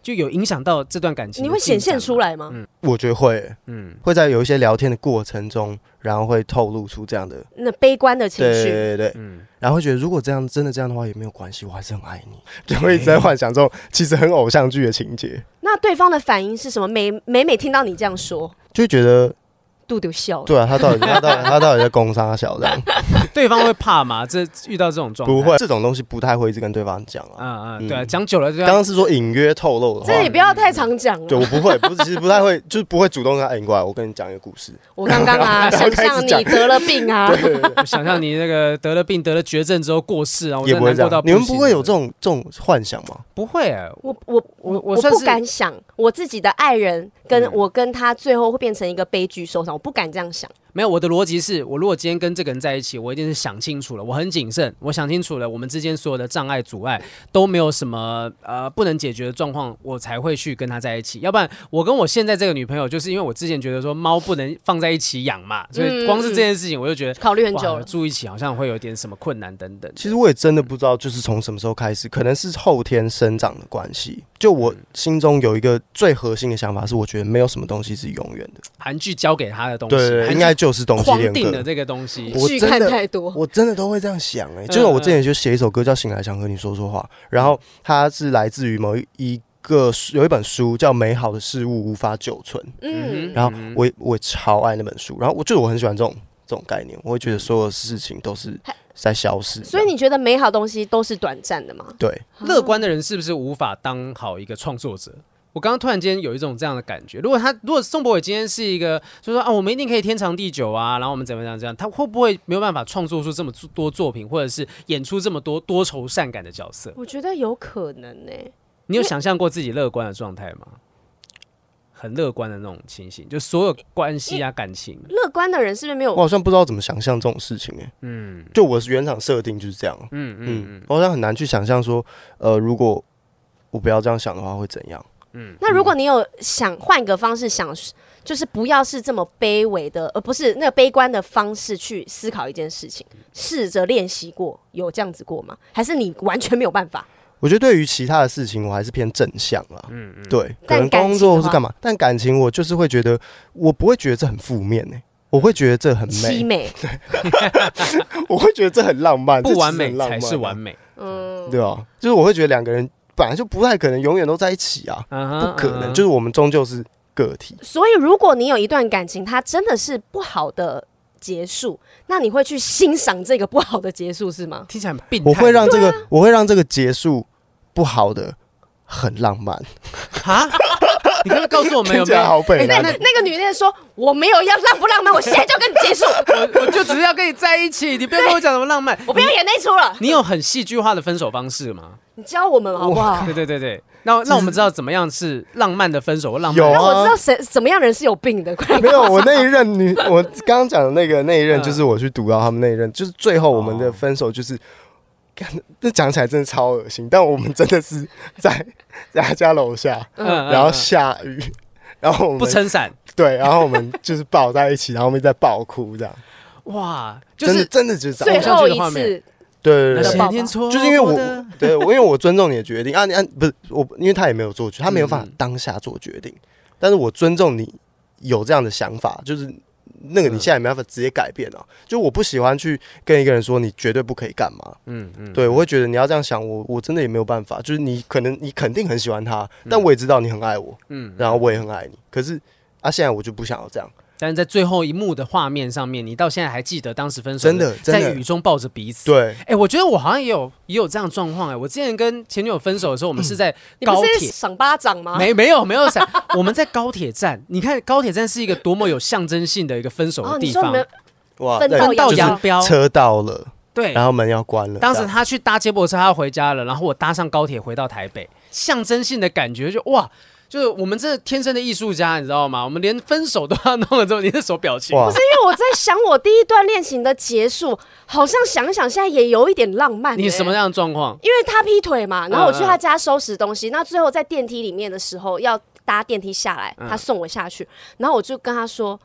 就有影响到这段感情。 你会显现出来吗？ 嗯， 我觉得会，嗯，会在有一些聊天的过程中，然后会透露出这样的那悲观的情绪， 对对对，嗯，然后会觉得如果这样真的这样的话也没有关系，我还是很爱你，就会一直在幻想这种其实很偶像剧的情节。 那对方的反应是什么？每每每听到你这样说， 就会觉得肚丢笑了。 对啊，他到底他到底他到底在攻杀小这样？ 对方会怕吗？这遇到这种状态不会，这种东西不太会一直跟对方讲啊。 嗯嗯，对啊，讲久了就刚刚是说隐约透露的话， 这也不要太常讲了。 对，我不会，不是，其实不太会，就是不会主动跟他哎，你过来，我跟你讲一个故事。 我刚刚啊，想象你得了病啊， 我想象你那个得了病、得了绝症之后过世啊，我也不会这样。你们不会有这种这种幻想吗？ 不会、欸， 我我我我不敢想我自己的爱人跟我跟他最后会变成一个悲剧收场，我不敢这样想。 没有，我的逻辑是我如果今天跟这个人在一起，我一定是想清楚了，我很谨慎，我想清楚了，我们之间所有的障碍、阻碍都没有什么呃不能解决的状况，我才会去跟他在一起。要不然，我跟我现在这个女朋友，就是因为我之前觉得说猫不能放在一起养嘛，所以光是这件事情，我就觉得考虑很久了， 住一起好像会有点什么困难等等。 其实我也真的不知道，就是从什么时候开始，可能是后天生长的关系。就我心中有一个最核心的想法是，我觉得没有什么东西是永远的。 韩剧教给他的东西， 对，应该就是东西恋歌。 的这个东西， 我真的看太多， 我真的都会这样想哎、欸。就是我之前就写一首歌叫《醒来想和你说说话》，然后它是来自于某一个有一本书叫《美好的事物无法久存》，嗯，然后我我超爱那本书，然后我就我很喜欢这种这种概念，我会觉得所有事情都是在消失。 所以你觉得美好东西都是短暂的吗？ 对， 乐观的人是不是无法当好一个创作者？我刚刚突然间有一种这样的感觉，如果他如果宋博伟今天是一个，就说啊，我们一定可以天长地久啊，然后我们怎么样这样，他会不会没有办法创作出这么多作品，或者是演出这么多多愁善感的角色？ 我觉得有可能呢、欸。 你有想象过自己乐观的状态吗？很乐观的那种情形，就所有关系啊、感情。 乐观的人是不是没有？ 我好像不知道怎么想象这种事情哎、欸。嗯，就我是原厂设定就是这样。嗯嗯嗯，我好像很难去想象说，呃，如果我不要这样想的话会怎样。 嗯，那如果你有想换一个方式想，就是不要是这么卑微的，而不是那个悲观的方式去思考一件事情，试着练习过，有这样子过吗？还是你完全没有办法？ 我觉得对于其他的事情，我还是偏正向啦。嗯嗯，对，可能工作是干嘛？但感情我就是会觉得，我不会觉得这很负面呢、欸，我会觉得这很美， 凄美。 我会觉得这很浪漫， 不完美才是完美。 嗯，对啊，就是我会觉得两个人本来就不太可能永远都在一起啊， uh-huh, 不可能， uh-huh. 就是我们终究是个体。 所以，如果你有一段感情，它真的是不好的结束，那你会去欣赏这个不好的结束是吗？ 听起来很病态。 我会让这个，啊、我会让这个结束不好的很浪漫。 哈？你可不可以告诉我们有没有？ 好北那那个女的说：“我没有要浪不浪漫，我现在就跟你结束。 我我就只是要跟你在一起，你不要跟我讲什么浪漫， 我不要演那出了。” 你有很戏剧化的分手方式吗？ 你教我们好不好？ 对对对对，那让我们知道怎么样是浪漫的分手或浪漫的。 有啊， 让我知道谁怎么样人是有病的。 没有，我那一任女，我刚刚讲的那个那一任，就是我去读到他们那一任，就是最后我们的分手就是。这讲起来真的超恶心，但我们真的是在在他家楼下，嗯、然后下雨，然后我们不撑伞， 对，然后我们就是抱在一起，然后我们在爆哭这样。 哇，就是真的就是最后一次， 对对对， 就是因为我对，因为我尊重你的决定啊，你啊不是我，因为他也没有做决，他没有办法当下做决定，嗯、但是我尊重你有这样的想法，就是。那个你现在没办法直接改变啊，就我不喜欢去跟一个人说你绝对不可以干嘛，嗯嗯，对我会觉得你要这样想，我我真的也没有办法，就是你可能你肯定很喜欢他，但我也知道你很爱我，嗯，然后我也很爱你，可是啊现在我就不想要这样。 但是在最后一幕的画面上面，你到现在还记得当时分手真的在雨中抱着彼此。 对， 哎、欸，我觉得我好像也有也有这样的状况哎。我之前跟前女友分手的时候，我们是在高铁、 嗯、赏巴掌吗？ 没没有没有赏，我们在高铁站。你看高铁站是一个多么有象征性的一个分手的地方。 哦、 哇， 分道扬镳， 车到了， 对， 然后门要关了。 当时他去搭接驳车，他要回家了，然后我搭上高铁回到台北，象征性的感觉就哇。就是我们这天生的艺术家，你知道吗？我们连分手都要弄了之后，你的手表情。 不是因为我在想，我第一段恋情的结束，好像想想现在也有一点浪漫、欸。 你什么样的状况？ 因为他劈腿嘛，然后我去他家收拾东西，嗯嗯那最后在电梯里面的时候要搭电梯下来，他送我下去，然后我就跟他说。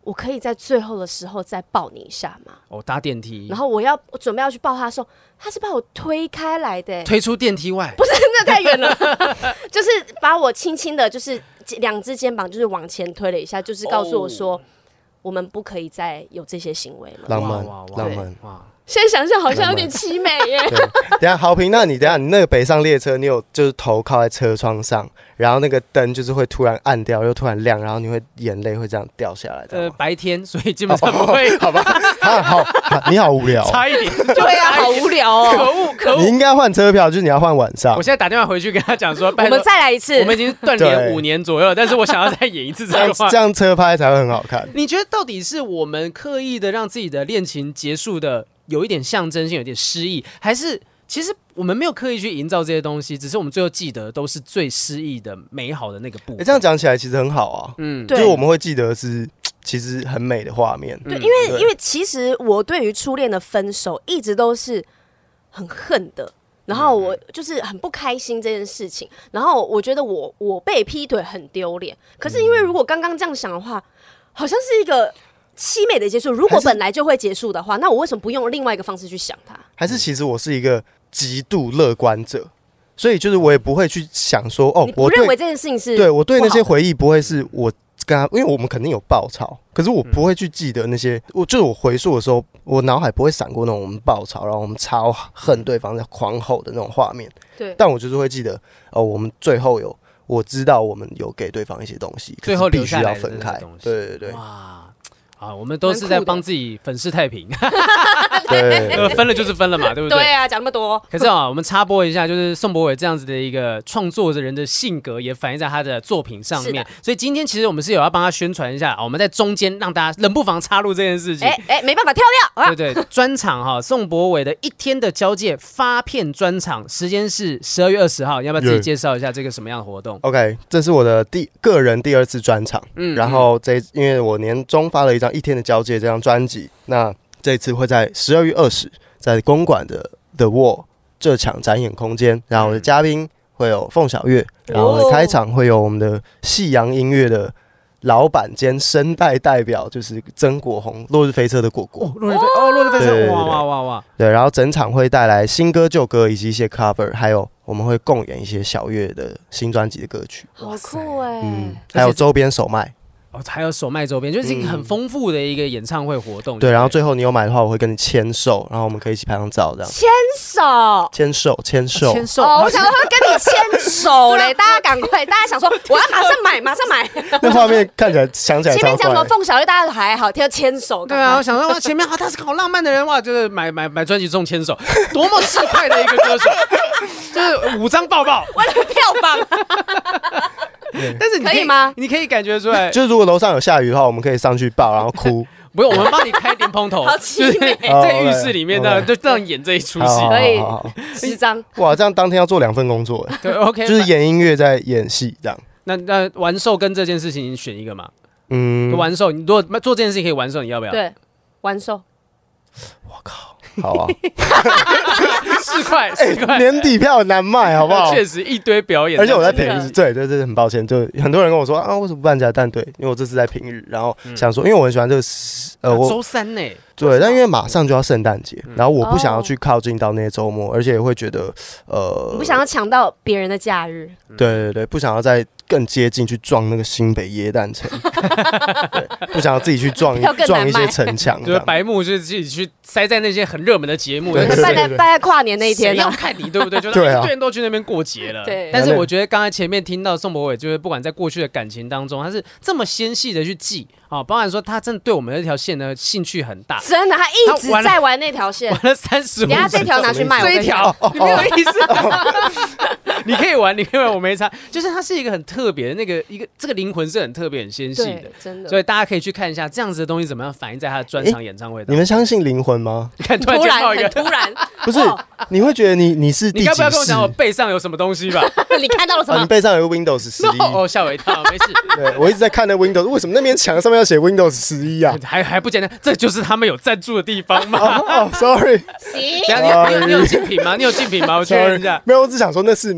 我可以在最后的时候再抱你一下吗？ 哦，搭电梯， 然后我要我准备要去抱他的时候，他是把我推开来的、欸， 推出电梯外， 不是，那太远了，就是把我轻轻的，就是两只肩膀就是往前推了一下，就是告诉我说，哦、我们不可以再有这些行为了。 浪漫，浪漫， 哇！ 现在想想好像有点凄美耶。 等一下豪平，那你等一下你那个北上列车，你有就是头靠在车窗上，然后那个灯就是会突然暗掉，又突然亮，然后你会眼泪会这样掉下来的。 呃，白天，所以基本上不会。 好吧，啊、好，好，你好无聊， 差一点。 对啊，好无聊哦。 可恶，可恶！ 你应该换车票，就是你要换晚上。 我现在打电话回去跟他讲说， 我们再来一次。 我们已经断联五年左右了，但是我想要再演一次这个话， 这样车拍才会很好看。 你觉得到底是我们刻意的让自己的恋情结束的？有一点象征性，有点诗意，还是其实我们没有刻意去营造这些东西，只是我们最后记得都是最诗意的、美好的那个部分。 欸、这样讲起来其实很好啊，嗯，就是我们会记得是其实很美的画面。 对，因为因为其实我对于初恋的分手一直都是很恨的，然后我就是很不开心这件事情，然后我觉得我我被劈腿很丢脸。可是因为如果刚刚这样想的话，好像是一个凄美的结束，如果本来就会结束的话，那我为什么不用另外一个方式去想它？ 还是其实我是一个极度乐观者，所以就是我也不会去想说，哦， 你不认为这件事情是对我对那些回忆不会是我跟他，因为我们肯定有爆吵，可是我不会去记得那些，我就是我回溯的时候，我脑海不会闪过那种我们爆吵，然后我们超恨对方在狂吼的那种画面。 对， 但我就是会记得，哦，我们最后有我知道我们有给对方一些东西， 最后必须要分开。对对对， 哇。啊，我们都是在帮自己粉饰太平， 对， 分了就是分了嘛，对不对？ 对啊，讲那么多。 可是啊，我们插播一下，就是宋博伟这样子的一个创作的人的性格，也反映在他的作品上面。所以今天其实我们是有要帮他宣传一下，啊、我们在中间让大家冷不防插入这件事情。 哎哎，没办法跳掉。 啊、对对，专场哈，宋博伟的一天的交界发片专场，时间是十二月二十号，要不要自己介绍一下这个什么样的活动 ？OK， 这是我的第个人第二次专场，嗯，然后这因为我年中发了一张。一天的交界这张专辑，那这一次会在十二月二十在公馆的 The Wall 这场展演空间，然后我的嘉宾会有凤小岳，然后开场会有我们的夕阳音乐的老板兼声带代表，就是曾国宏，落日飞车的果果。 哦，落日飞哦，落日飞车，哇哇哇哇！ 对，然后整场会带来新歌、旧歌以及一些 cover， 还有我们会共演一些小岳的新专辑的歌曲。 好酷哎！ 嗯，还有周边手卖。 哦，还有手卖周边，就是一个很丰富的一个演唱会活动。 对，然后最后你有买的话，我会跟你签售，然后我们可以一起拍张照，这样。 牵手， 签售，签售， 签售。 哦，我想说会跟你牵手嘞，大家赶快，大家想说我要马上买，马上买。 那画面看起来想起来超怪。 前面讲什么凤小岳，大家还好，听到牵手。 对啊，我想说哇，前面他是个好浪漫的人哇，就是买买买专辑送牵手，多么市侩的一个歌手，就是五张抱抱， 为了票房。 但是你可以吗？ 你可以感觉出来， 就是如果楼上有下雨的话，我们可以上去抱，然后哭。 不用，我们帮你开莲蓬头， 就是在浴室里面的，就这样演这一出戏。 可以，十张。 哇，这样当天要做两份工作哎。 对 ，OK， 就是演音乐在演戏这样。 那那完售跟这件事情，你选一个嘛？ 嗯， 完售，你如果做这件事情可以完售，你要不要？ 对，完售。 我靠，好啊。 四块，四块， 年底票很难卖，好不好？ 确实一堆表演， 而且我在平日，对对对，很抱歉，就很多人跟我说啊，为什么不办假蛋？对，因为我这次在平日，然后想说，因为我很喜欢这个，呃，我周三呢， 对，但因为马上就要圣诞节，然后我不想要去靠近到那些周末，而且也会觉得，呃， 你不想要抢到别人的假日， 对对对，不想要再更接近去撞那个新北耶诞城，不想要自己去撞撞一些城墙， 就是白目，就是自己去塞在那些很热门的节目， 拜在拜在跨年那一天， 谁要看你，对不对？就一堆人都去那边过节了。对，但是我觉得刚才前面听到宋博伟，就是不管在过去的感情当中，他是这么纤细的去记啊，包含说他真的对我们那条线呢兴趣很大， 真的，他一直在玩那条线， 玩了三十五。 等下这条拿去卖， 这一条你没有意思。你可以玩，你可以玩，我没差。就是它是一个很特别的那个一个，这个灵魂是很特别、很纤细的， 真的。 所以大家可以去看一下这样子的东西怎么样反映在他的专场演唱会当中。 你们相信灵魂吗？ 你看突然间爆一个， 突然， 不是，你会觉得你你是第几世？ 你该不要跟我讲我背上有什么东西吧？ 你看到了什么？ 你背上有个 Windows 十一。 哦，吓我一跳，没事。 对，我一直在看那 Windows， 为什么那边墙上面要写 Windows 十一啊？ 还还不简单，这就是他们有赞助的地方吗？ 哦 ，Sorry。 等下你你有竞品吗？你有竞品吗？我确认一下。 没有，我只想说那是某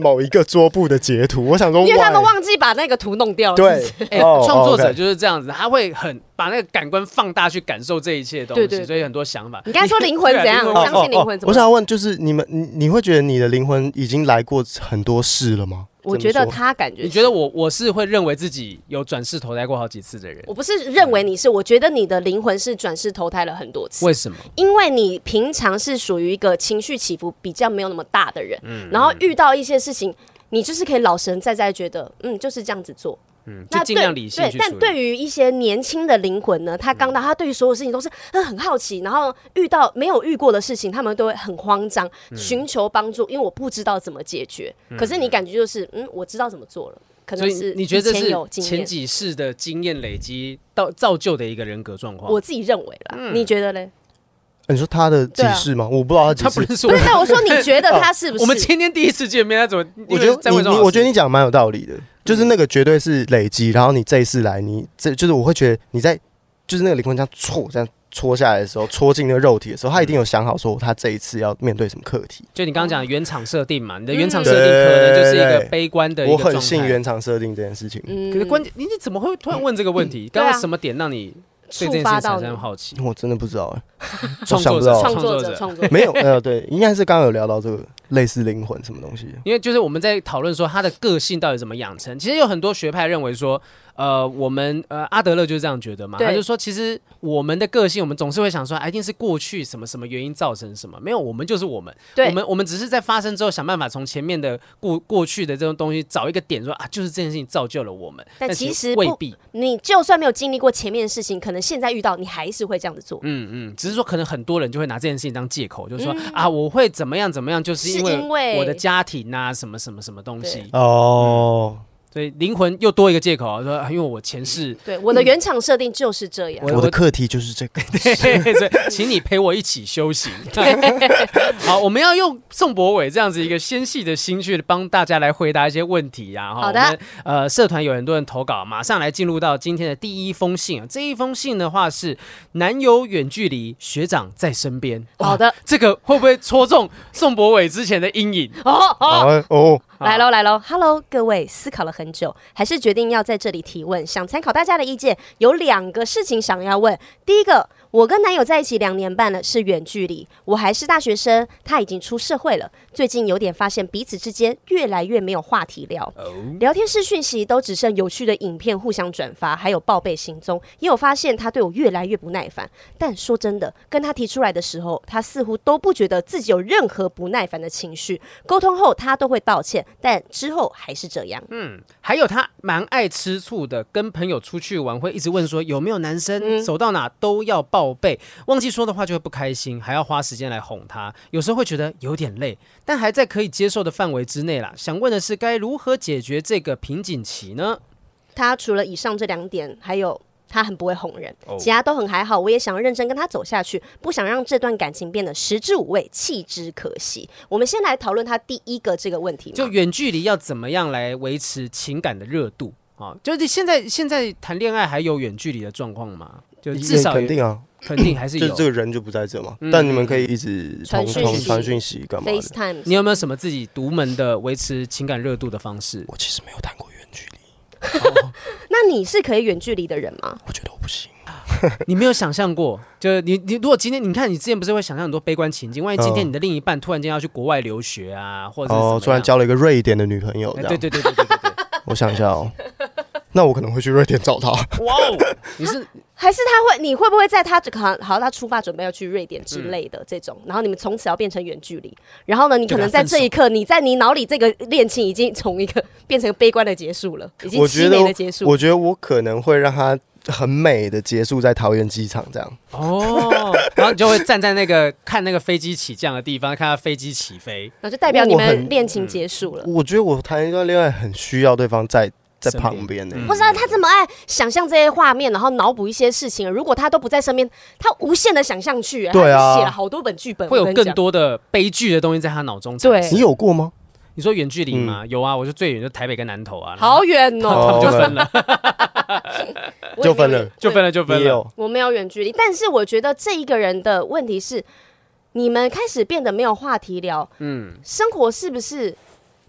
某一个桌布的截图，我想说， 因为他们忘记把那个图弄掉了。 对， 哎，创作者就是这样子，他会很把那个感官放大去感受这一切东西，对对，所以很多想法。 你刚才说灵魂怎样？相信灵魂怎么？ 我想问，就是你们，你你会觉得你的灵魂已经来过很多世了吗？ 我觉得他感觉， 你觉得我我是会认为自己有转世投胎过好几次的人。 我不是认为你是，我觉得你的灵魂是转世投胎了很多次。 为什么？ 因为你平常是属于一个情绪起伏比较没有那么大的人，嗯、然后遇到一些事情，你就是可以老神在在觉得，嗯，就是这样子做。 嗯，就尽量理性去处理。 对，但对于一些年轻的灵魂呢，他刚到，他对于所有事情都是很好奇，然后遇到没有遇过的事情，他们都会很慌张，寻求帮助，因为我不知道怎么解决。可是你感觉就是，嗯，我知道怎么做了，可能是你觉得这是前几世的经验累积到造就的一个人格状况？ 我自己认为啦，你觉得嘞？ 你说他的几世吗？我不知道他几世。 他不是说， 不是，我说你觉得他是不是？ 我们今天第一次见面，他怎么？ 我觉得你，我觉得你讲蛮有道理的。就是那个绝对是累积，然后你这一次来，你这就是我会觉得你在就是那个灵魂这样戳这样戳下来的时候，戳进那个肉体的时候，他一定有想好说他这一次要面对什么课题。 就你刚刚讲的原厂设定嘛，你的原厂设定可能就是一个悲观的一个状态。 我很信原厂设定这件事情。 嗯，可是关键你你怎么会突然问这个问题？刚刚什么点让你对这件事产生好奇？ 我真的不知道哎， 创作者， 创作者，创作者没有呃对，应该是刚刚有聊到这个。类似灵魂什么东西？ 因为就是我们在讨论说他的个性到底怎么养成。其实有很多学派认为说，呃，我们呃阿德勒就是这样觉得嘛，他就说其实我们的个性，我们总是会想说，啊，一定是过去什么什么原因造成什么，没有，我们就是我们，我们我们只是在发生之后想办法从前面的过过去的这种东西找一个点说啊，就是这件事情造就了我们。 但其实未必， 你就算没有经历过前面的事情，可能现在遇到你还是会这样子做。 嗯嗯，只是说可能很多人就会拿这件事情当借口，就是说、嗯、啊，我会怎么样怎么样，就是因为我的家庭啊，什么什么什么东西哦。 所以灵魂又多一个借口，说因为我前世对我的原厂设定就是这样， 我, 我的课题就是这个， 对，所以请你陪我一起修行。好，我们要用宋博伟这样子一个纤细的心去帮大家来回答一些问题啊。 好的， 我们呃社团有很多人投稿，马上来进入到今天的第一封信。这一封信的话是男友远距离，学长在身边。 好的， 这个会不会戳中宋博伟之前的阴影？ 哦哦哦。 来喽来喽 ，Hello， 各位，思考了很久，还是决定要在这里提问，想参考大家的意见。有两个事情想要问。第一个，我跟男友在一起两年半了，是远距离，我还是大学生，他已经出社会了。最近有点发现彼此之间越来越没有话题聊， oh. 聊天室讯息都只剩有趣的影片互相转发，还有报备行踪。也有发现他对我越来越不耐烦。但说真的，跟他提出来的时候，他似乎都不觉得自己有任何不耐烦的情绪。沟通后，他都会道歉。但之后还是这样。 嗯，还有他蛮爱吃醋的，跟朋友出去玩会一直问说有没有男生，嗯、走到哪都要报备，忘记说的话就会不开心，还要花时间来哄他。有时候会觉得有点累，但还在可以接受的范围之内啦。想问的是，该如何解决这个瓶颈期呢？ 他除了以上这两点，还有。他很不会哄人，其他都很还好。我也想认真跟他走下去，不想让这段感情变得食之无味，弃之可惜。我们先来讨论他第一个这个问题， 就远距离要怎么样来维持情感的热度啊？就是现在现在谈恋爱还有远距离的状况吗？就至少肯定啊， 肯定还是有。 就这个人就不在这嘛，嗯、但你们可以一直通通传讯息干嘛的 ？FaceTime。 你有没有什么自己独门的维持情感热度的方式？ 我其实没有谈过远距离。 哦、那你是可以远距离的人吗？ 我觉得我不行。 你没有想象过，就是你你如果今天你看你之前不是会想象很多悲观情境，万一今天你的另一半突然间要去国外留学啊，或者是哦， 突然交了一个瑞典的女朋友， 对对对对对对对。 我想一下哦，那我可能会去瑞典找他。 哇哦，你是还是他会？你会不会在他好好他出发准备要去瑞典之类的这种，嗯、然后你们从此要变成远距离，然后呢，你可能在这一刻，你在你脑里这个恋情已经从一个变成悲观的结束了，已经凄美的结束。 我觉得我可能会让他很美的结束在桃园机场这样。 哦，然后你就会站在那个看那个飞机起降的地方，看到飞机起飞， 那就代表你们恋情结束了。 我, 我觉得我谈一段恋爱很需要对方在。在旁边呢、欸， 不知道他这么爱想象这些画面，然后脑补一些事情。如果他都不在身边，他无限的想象去， 对啊， 他写了好多本剧本， 会有更多的悲剧的东西在他脑中产生。 对， 你有过吗？ 你说远距离吗？嗯、有啊，我就最远就台北跟南投啊， 好远哦， 他们就分了， 就分了， 就分了，就分了。 我没有远距离，但是我觉得这一个人的问题是，你们开始变得没有话题聊，嗯，生活是不是？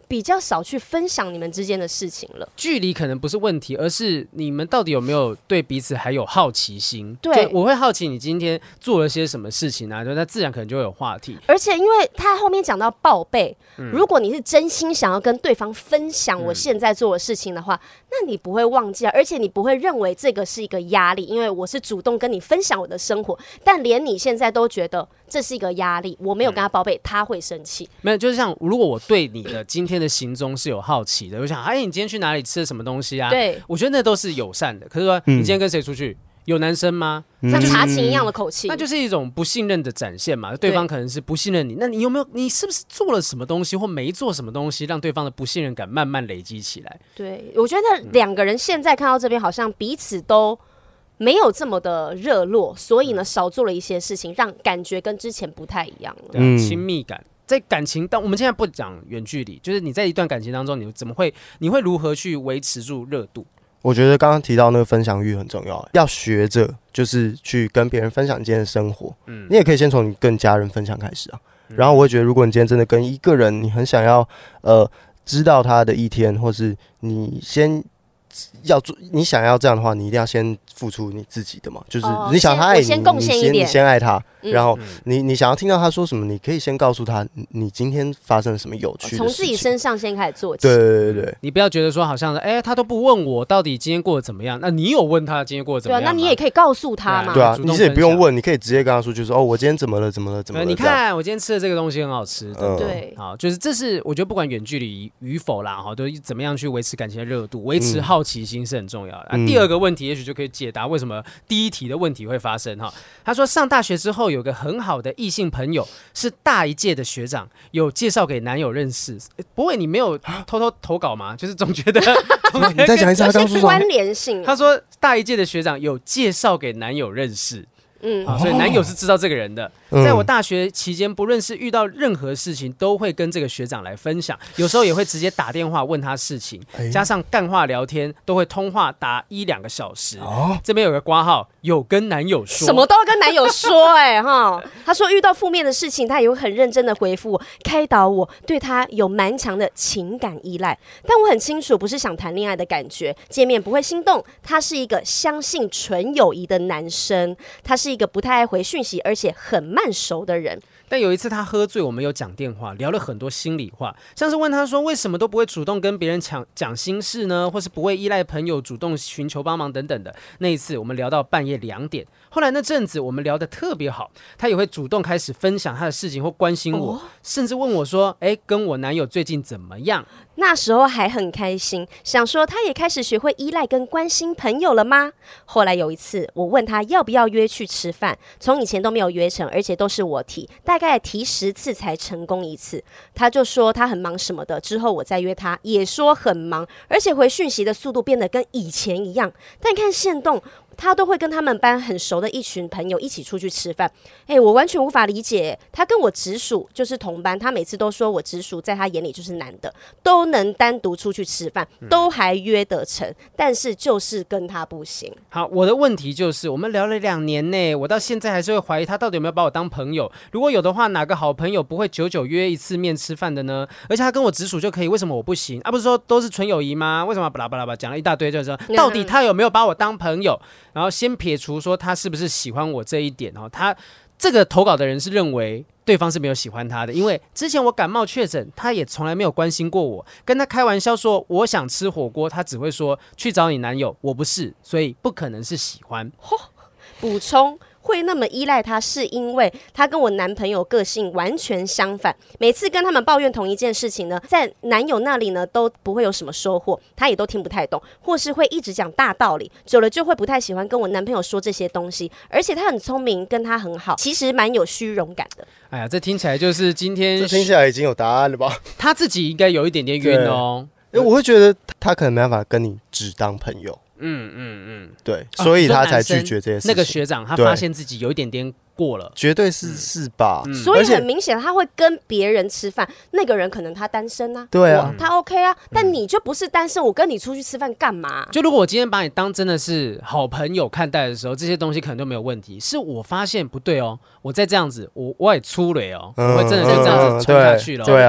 比较少去分享你们之间的事情了。 距离可能不是问题，而是你们到底有没有对彼此还有好奇心？ 对， 就我会好奇你今天做了些什么事情啊，那自然可能就会有话题。 而且因为他后面讲到报备、嗯，如果你是真心想要跟对方分享我现在做的事情的话，嗯、那你不会忘记啊，而且你不会认为这个是一个压力，因为我是主动跟你分享我的生活，但连你现在都觉得这是一个压力，我没有跟他报备，嗯、他会生气。 没有，就是像如果我对你的今天的行踪是有好奇的，我想，哎，你今天去哪里吃了什么东西啊？ 对， 我觉得那都是友善的。可是说，你今天跟谁出去？有男生吗？ 像查寝一样的口气， 那就是一种不信任的展现嘛。对方可能是不信任你，那你有没有？你是不是做了什么东西，或没做什么东西，让对方的不信任感慢慢累积起来？ 对，我觉得两个人现在看到这边，好像彼此都没有这么的热络，所以呢，少做了一些事情，让感觉跟之前不太一样了。 对、啊，亲密感。在感情当，我们现在不讲远距离，就是你在一段感情当中，你怎么会，你会如何去维持住热度？ 我觉得刚刚提到那个分享欲很重要，要学着就是去跟别人分享你今天的生活。嗯，你也可以先从你跟家人分享开始啊。嗯、然后我会觉得，如果你今天真的跟一个人，你很想要呃知道他的一天，或是你先要做，你想要这样的话，你一定要先付出你自己的嘛，就是你想他爱你， 哦、先贡献一点， 你先你先爱他，嗯、然后你你想要听到他说什么，你可以先告诉他你今天发生了什么有趣的事情，从自己身上先开始做起。 对对对对， 你不要觉得说好像哎、欸、他都不问我到底今天过得怎么样，那你有问他今天过得怎么样吗？ 对啊，那你也可以告诉他嘛。 对啊，你是也不用问，你可以直接跟他说，就是哦，我今天怎么了，怎么了，怎么了？ 你看我今天吃的这个东西很好吃，对不对？ 对， 好，就是这是我觉得不管远距离与否啦，哈，都怎么样去维持感情的热度，维持好奇心是很重要的。嗯啊、第二个问题也许就可以解答为什么第一题的问题会发生哈。他说上大学之后有个很好的异性朋友是大一届的学长，有介绍给男友认识。不会你没有偷偷投稿吗？就是总觉得你再讲一次，他刚说关联性。 他说大一届的学长有介绍给男友认识。嗯、啊，所以男友是知道这个人的。嗯、在我大学期间，不论是遇到任何事情，都会跟这个学长来分享，有时候也会直接打电话问他事情，欸、加上干话聊天，都会通话达一两个小时。哦、这边有个括号，有跟男友说， 什么都要跟男友说、欸，哎哈。他说遇到负面的事情，他也会很认真的回复我，开导我，对他有蛮强的情感依赖。但我很清楚，不是想谈恋爱的感觉，见面不会心动。他是一个相信纯友谊的男生，他是。是一个不太爱回讯息，而且很慢熟的人。 但有一次他喝醉，我们有讲电话，聊了很多心里话，像是问他说为什么都不会主动跟别人讲讲心事呢，或是不会依赖朋友主动寻求帮忙等等的。那一次我们聊到半夜两点，后来那阵子我们聊得特别好，他也会主动开始分享他的事情或关心我，哦、甚至问我说哎，跟我男友最近怎么样。 那时候还很开心，想说他也开始学会依赖跟关心朋友了吗？后来有一次我问他要不要约去吃饭，从以前都没有约成，而且都是我提，大概提十次才成功一次。他就说他很忙什么的，之后我再约他也说很忙，而且回讯息的速度变得跟以前一样。但看限动他都会跟他们班很熟的一群朋友一起出去吃饭。哎，我完全无法理解，他跟我直属就是同班，他每次都说我直属在他眼里就是男的，都能单独出去吃饭，都还约得成，但是就是跟他不行。 好，我的问题就是我们聊了两年呢，我到现在还是会怀疑他到底有没有把我当朋友。如果有的话，哪个好朋友不会久久约一次面吃饭的呢？而且他跟我直属就可以，为什么我不行啊？不是说都是纯友谊吗？为什么巴拉巴拉巴拉讲了一大堆，就是说到底他有没有把我当朋友？然后先撇除说他是不是喜欢我这一点，他这个投稿的人是认为对方是没有喜欢他的，因为之前我感冒确诊，他也从来没有关心过我，跟他开玩笑说我想吃火锅，他只会说去找你男友，我不是，所以不可能是喜欢。 补充会那么依赖他，是因为他跟我男朋友个性完全相反。每次跟他们抱怨同一件事情呢，在男友那里呢都不会有什么收获，他也都听不太懂，或是会一直讲大道理，久了就会不太喜欢跟我男朋友说这些东西。而且他很聪明，跟他很好，其实蛮有虚荣感的。 哎呀，这听起来就是今天， 这听起来已经有答案了吧？ 他自己应该有一点点晕哦。 因为我会觉得他可能没办法跟你只当朋友。嗯嗯嗯，对，所以他才拒绝这些事情。 那个学长他发现自己有一点点过了， 绝对是、嗯、是吧、嗯？ 所以很明显他会跟别人吃饭，那个人可能他单身啊， 对啊， 他 OK 啊，但你就不是单身，我跟你出去吃饭干嘛？ 就如果我今天把你当真的是好朋友看待的时候，这些东西可能都没有问题。是我发现不对哦，我再这样子，我我也出雷哦、嗯，我会真的就这样子冲下去了、哦。 对啊。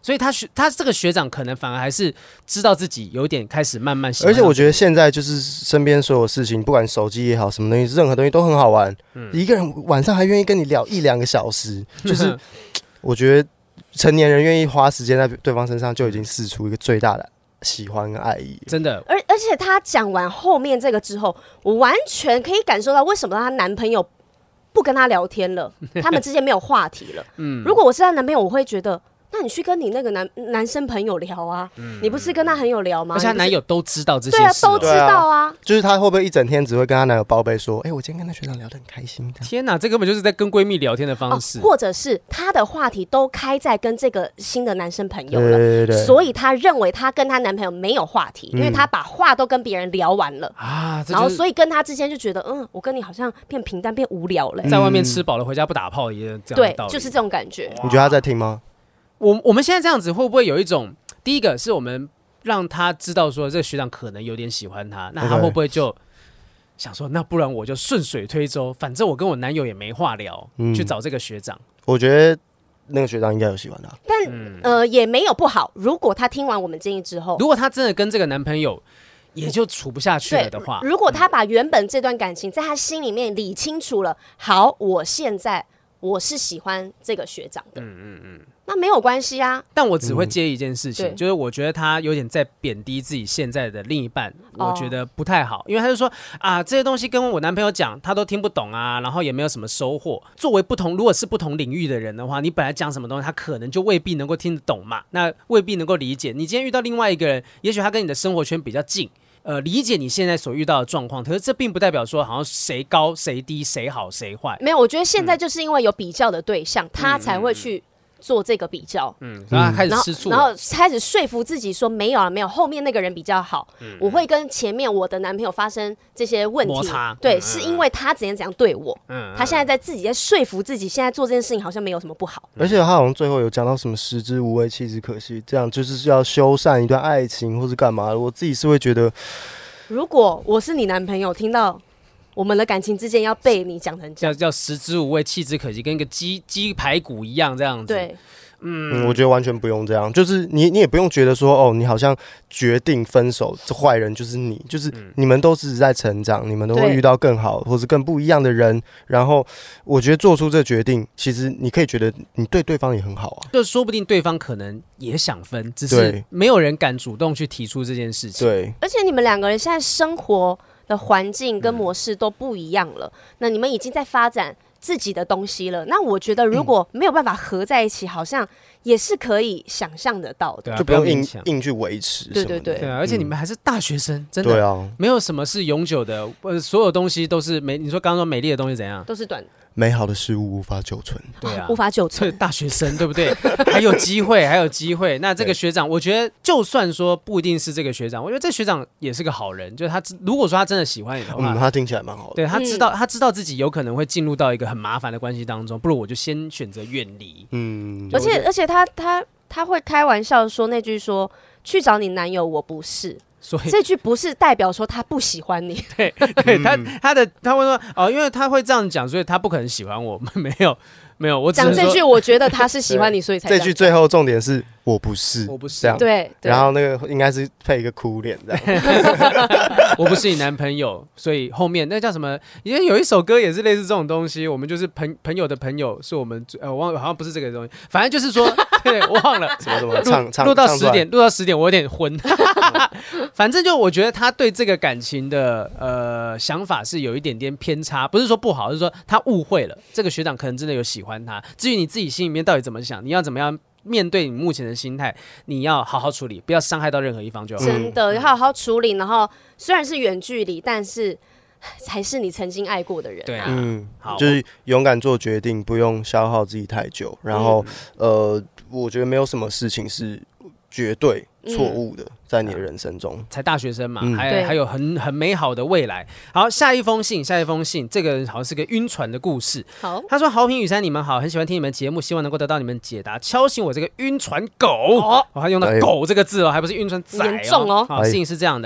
所以他学他这个学长可能反而还是知道自己有点开始慢慢喜欢。 而且我觉得现在就是身边所有事情，不管手机也好，什么东西，任何东西都很好玩。嗯、一个人晚上还愿意跟你聊一两个小时，就是我觉得成年人愿意花时间在对方身上，就已经释出一个最大的喜欢跟爱意。 真的， 而而且她讲完后面这个之后，我完全可以感受到为什么她男朋友不跟她聊天了，他们之间没有话题了。嗯，如果我是她男朋友，我会觉得。那你去跟你那个男男生朋友聊啊，嗯、你不是跟他很有聊吗？ 而且她男友都知道这些事、 哦，对啊，都知道啊。 就是她会不会一整天只会跟她男友报备说，哎、欸，我今天跟她学长聊得很开心。 天哪，这根本就是在跟闺蜜聊天的方式， 哦、或者是她的话题都开在跟这个新的男生朋友了， 对对对， 所以她认为她跟她男朋友没有话题，嗯、因为她把话都跟别人聊完了啊，然后所以跟她之间就觉得，嗯，我跟你好像变平淡变无聊了、欸， 在外面吃饱了回家不打炮也这样的道理， 对，就是这种感觉。 你觉得她在听吗？ 我我们现在这样子会不会有一种，第一个是我们让他知道说这个学长可能有点喜欢他，那他会不会就想说，那不然我就顺水推舟，反正我跟我男友也没话聊，嗯、去找这个学长。 我觉得那个学长应该有喜欢他， 但、嗯、呃也没有不好。如果他听完我们建议之后， 如果他真的跟这个男朋友也就处不下去了的话， 如果他把原本这段感情在他心里面理清楚了，好，我现在我是喜欢这个学长的，嗯嗯嗯。那没有关系啊， 但我只会介意一件事情， 嗯、 就是我觉得他有点在贬低自己现在的另一半，哦、我觉得不太好，因为他就说啊，这些东西跟我男朋友讲，他都听不懂啊，然后也没有什么收获。作为不同，如果是不同领域的人的话，你本来讲什么东西，他可能就未必能够听得懂嘛，那未必能够理解。你今天遇到另外一个人，也许他跟你的生活圈比较近。呃，理解你现在所遇到的状况，可是这并不代表说好像谁高谁低，谁好谁坏。 没有，我觉得现在就是因为有比较的对象，嗯、他才会去做这个比较， 嗯，然后他开始吃醋， 然后开始说服自己说没有啊，没有，后面那个人比较好，嗯、我会跟前面我的男朋友发生这些问题， 摩擦， 对， 嗯、 是因为他怎样怎样对我，嗯、他现在在自己在说服自己，现在做这件事情好像没有什么不好， 而且他好像最后有讲到什么食之无味，弃之可惜，这样就是要修缮一段爱情或是干嘛的，我自己是会觉得。 如果我是你男朋友，听到我们的感情之间要被你讲成这样， 叫叫食之无味，弃之可惜，跟一个鸡鸡排骨一样这样子。 对， 嗯，我觉得完全不用这样，就是你你也不用觉得说哦，你好像决定分手，这坏人就是你，就是你们都是在成长，你们都会遇到更好或是更不一样的人。然后我觉得做出这个决定，其实你可以觉得你对对方也很好啊， 就说不定对方可能也想分，只是没有人敢主动去提出这件事情。 对， 而且你们两个人现在生活的环境跟模式都不一样了，嗯、那你们已经在发展自己的东西了。那我觉得如果没有办法合在一起，嗯、好像也是可以想象得到的， 就不用硬硬去维持。 对对对， 对啊！而且你们还是大学生，真的， 对啊， 没有什么是永久的，呃，所有东西都是美。你说刚刚说美丽的东西怎样？ 都是短的。 美好的事物无法久存， 对啊， 无法久存。 大学生对不对？还有机会，还有机会。那这个学长，我觉得就算说不一定是这个学长，我觉得这学长也是个好人。就是他，如果说他真的喜欢你的话， 嗯，他听起来蛮好的。 对他知道，他知道自己有可能会进入到一个很麻烦的关系当中，不如我就先选择远离。 嗯， 而且而且他他他会开玩笑说那句说去找你男友，我不是。所以这句不是代表说他不喜欢你， 对，对他他的他会说哦，因为他会这样讲，所以他不可能喜欢我。没有没有，我讲这句，我觉得他是喜欢你，所以才这句最后重点是我不是， 我不是这样， 对， 然后那个应该是配一个哭脸这样， 我不是你男朋友，所以后面那叫什么？因为有一首歌也是类似这种东西，我们就是朋朋友的朋友，是我们呃，我忘了，好像不是这个东西，反正就是说，对我忘了什么什么唱唱录到十点，录到十点，我有点昏。反正就我觉得他对这个感情的呃想法是有一点点偏差，不是说不好，是说他误会了。这个学长可能真的有喜欢他，至于你自己心里面到底怎么想，你要怎么样面对你目前的心态，你要好好处理，不要伤害到任何一方就好。 真的要好好处理，然后虽然是远距离，但是才是你曾经爱过的人、啊。 对啊， 嗯，好，就是勇敢做决定，不用消耗自己太久。然后，嗯、呃，我觉得没有什么事情是绝对错误的，嗯、在你的人生中， 才大学生嘛， 嗯、 还还有很很美好的未来。好，下一封信，下一封信，这个好像是个晕船的故事。 好， 他说：“豪平雨珊，你们好，很喜欢听你们节目，希望能够得到你们解答，敲醒我这个晕船狗。”哦，他用到“狗”这个字哦，还不是晕船仔哦。 严重哦。 好，事情是这样的。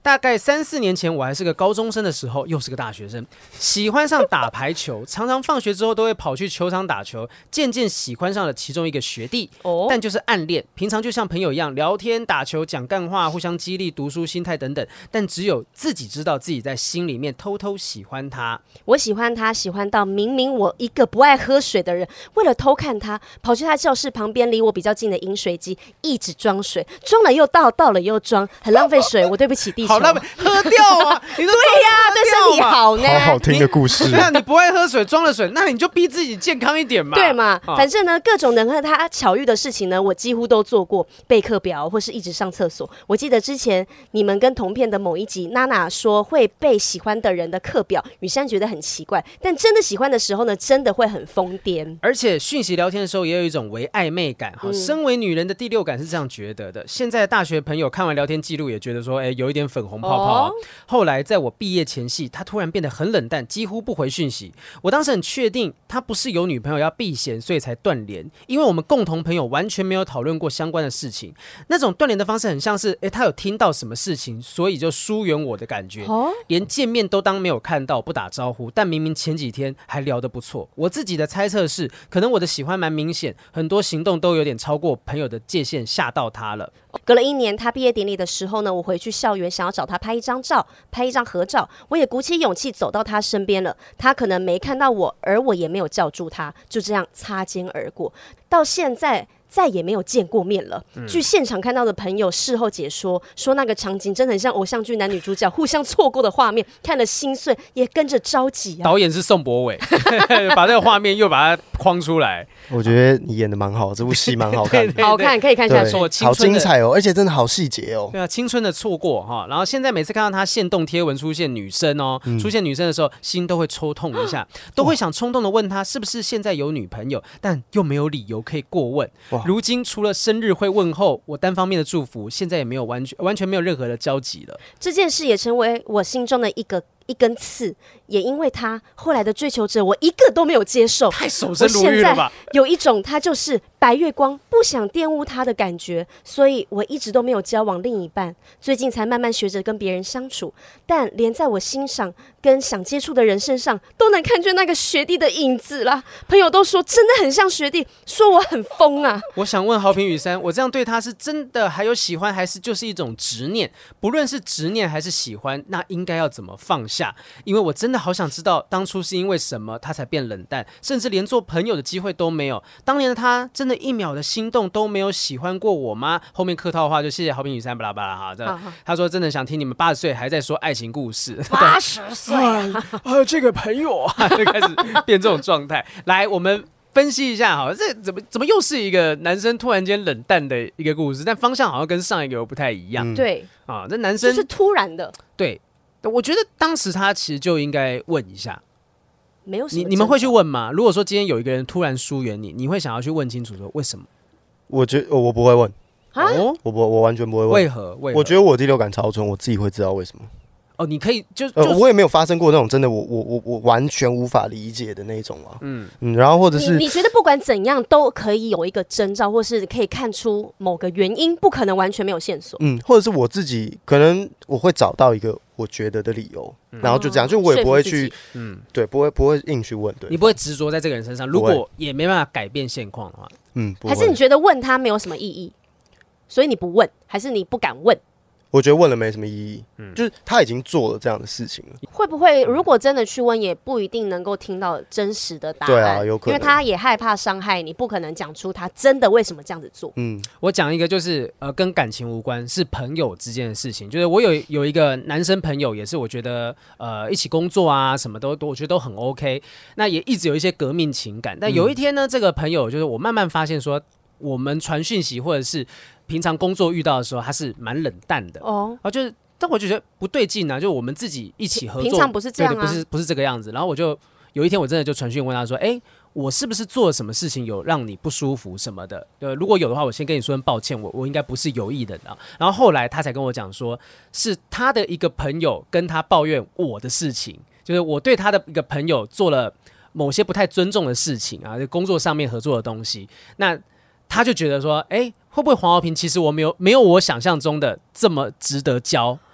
大概三四年前，我还是个高中生的时候，又是个大学生，喜欢上打排球，常常放学之后都会跑去球场打球，渐渐喜欢上了其中一个学弟，哦、但就是暗恋，平常就像朋友一样聊天、打球、讲干话，互相激励、读书、心态等等，但只有自己知道自己在心里面偷偷喜欢他。 我喜欢他，喜欢到明明我一个不爱喝水的人，为了偷看他，跑去他教室旁边离我比较近的饮水机，一直装水，装了又倒，倒了又装，很浪费水。我对不起地球。 好浪费，喝掉啊！你都对呀、啊，对身体好呢。 好好听的故事。 那你不爱喝水，装了水，那你就逼自己健康一点嘛。 对嘛？哦、反正呢，各种能和他巧遇的事情呢，我几乎都做过，背课表或是一直上厕所。我记得之前你们跟同片的某一集，娜娜说会背喜欢的人的课表，雨珊觉得很奇怪，但真的喜欢的时候呢，真的会很疯癫。 而且讯息聊天的时候也有一种微暧昧感。嗯、身为女人的第六感是这样觉得的。现在的大学朋友看完聊天记录也觉得说，哎，有一点粉红泡泡、啊。哦、后来在我毕业前夕，他突然变得很冷淡，几乎不回讯息。我当时很确定他不是有女朋友要避嫌，所以才断联。因为我们共同朋友完全没有讨论过相关的事情，那种断联的方式很像是，哎，他有听到什么事情，所以就疏远我的感觉。哦、连见面都当没有看到，不打招呼。但明明前几天还聊得不错。我自己的猜测是，可能我的喜欢蛮明显，很多行动都有点超过朋友的界限，吓到他了。 隔了一年，他毕业典礼的时候呢，我回去校园想要找他拍一张照，拍一张合照。我也鼓起勇气走到他身边了，他可能没看到我，而我也没有叫住他，就这样擦肩而过。到现在再也没有见过面了。嗯、据现场看到的朋友事后解说，说那个场景真的很像偶像剧男女主角互相错过的画面，看了心碎，也跟着着急啊。 导演是宋博伟，把这个画面又把它框出来。 我觉得你演的蛮好，这部戏蛮好看的， 对对对好看，可以看下去。 好精彩哦，而且真的好细节哦。 对啊，青春的错过哈。然后现在每次看到他限动贴文出现女生哦，嗯、出现女生的时候，心都会抽痛一下，都会想冲动的问他是不是现在有女朋友，但又没有理由可以过问。如今除了生日会问候，我单方面的祝福，现在也没有完全完全没有任何的交集了。 这件事也成为我心中的一个一根刺，也因为他后来的追求者，我一个都没有接受， 太守身如玉了吧？ 有一种他就是白月光，不想玷污他的感觉，所以我一直都没有交往另一半，最近才慢慢学着跟别人相处，但连在我欣赏跟想接触的人身上，都能看见那个学弟的影子啦。朋友都说真的很像学弟，说我很疯啊。 我想问豪平雨珊，我这样对他是真的还有喜欢，还是就是一种执念？不论是执念还是喜欢，那应该要怎么放下？因为我真的好想知道当初是因为什么他才变冷淡，甚至连做朋友的机会都没有。当年的他真的一秒的心动都没有喜欢过我吗？后面客套的话就谢谢豪平雨珊巴拉巴拉哈。这他说真的想听你们八十岁还在说爱情故事， 八十岁啊， 啊这个朋友啊就开始变这种状态。来，我们分析一下哈，这怎么怎么又是一个男生突然间冷淡的一个故事，但方向好像跟上一个又不太一样。 嗯、对啊，这男生就是突然的。 对。我觉得当时他其实就应该问一下， 没有什么你你们会去问吗？如果说今天有一个人突然疏远你，你会想要去问清楚说为什么？ 我觉得我不会问啊， 我不我完全不会问。 为何？为何？ 我觉得我第六感超准，我自己会知道为什么。 哦，你可以就，就呃，我也没有发生过那种真的我我我我完全无法理解的那种啊。嗯嗯，然后或者是你, 你觉得不管怎样都可以有一个征兆，或是可以看出某个原因，不可能完全没有线索。 嗯，或者是我自己可能我会找到一个我觉得的理由，嗯、然后就这样，就我也不会去，嗯，对，不会不会硬去问，对， 你不会执着在这个人身上。如果也没办法改变现况的话， 嗯， 还是你觉得问他没有什么意义，所以你不问，还是你不敢问？ 我觉得问了没什么意义，嗯、就是他已经做了这样的事情了。 会不会如果真的去问，也不一定能够听到真实的答案？ 对啊，有可能， 因为他也害怕伤害你，不可能讲出他真的为什么这样子做。 嗯，我讲一个就是呃跟感情无关，是朋友之间的事情。就是我有有一个男生朋友，也是我觉得呃一起工作啊什么都我觉得都很 OK， 那也一直有一些革命情感。但有一天呢，嗯、这个朋友就是我慢慢发现说，我们传讯息或者是平常工作遇到的时候，他是蛮冷淡的哦，然后就是，但我就觉得不对劲啊，就我们自己一起合作， 平常不是这样啊， 对对不是不是这个样子。然后我就有一天，我真的就传讯问他说：“哎，我是不是做了什么事情有让你不舒服什么的？呃，如果有的话，我先跟你说声抱歉，我我应该不是有意的。”然后后来他才跟我讲说，是他的一个朋友跟他抱怨我的事情，就是我对他的一个朋友做了某些不太尊重的事情啊，就工作上面合作的东西，那。他就觉得说，哎，会不会黄豪平其实我没有没有我想象中的这么值得交？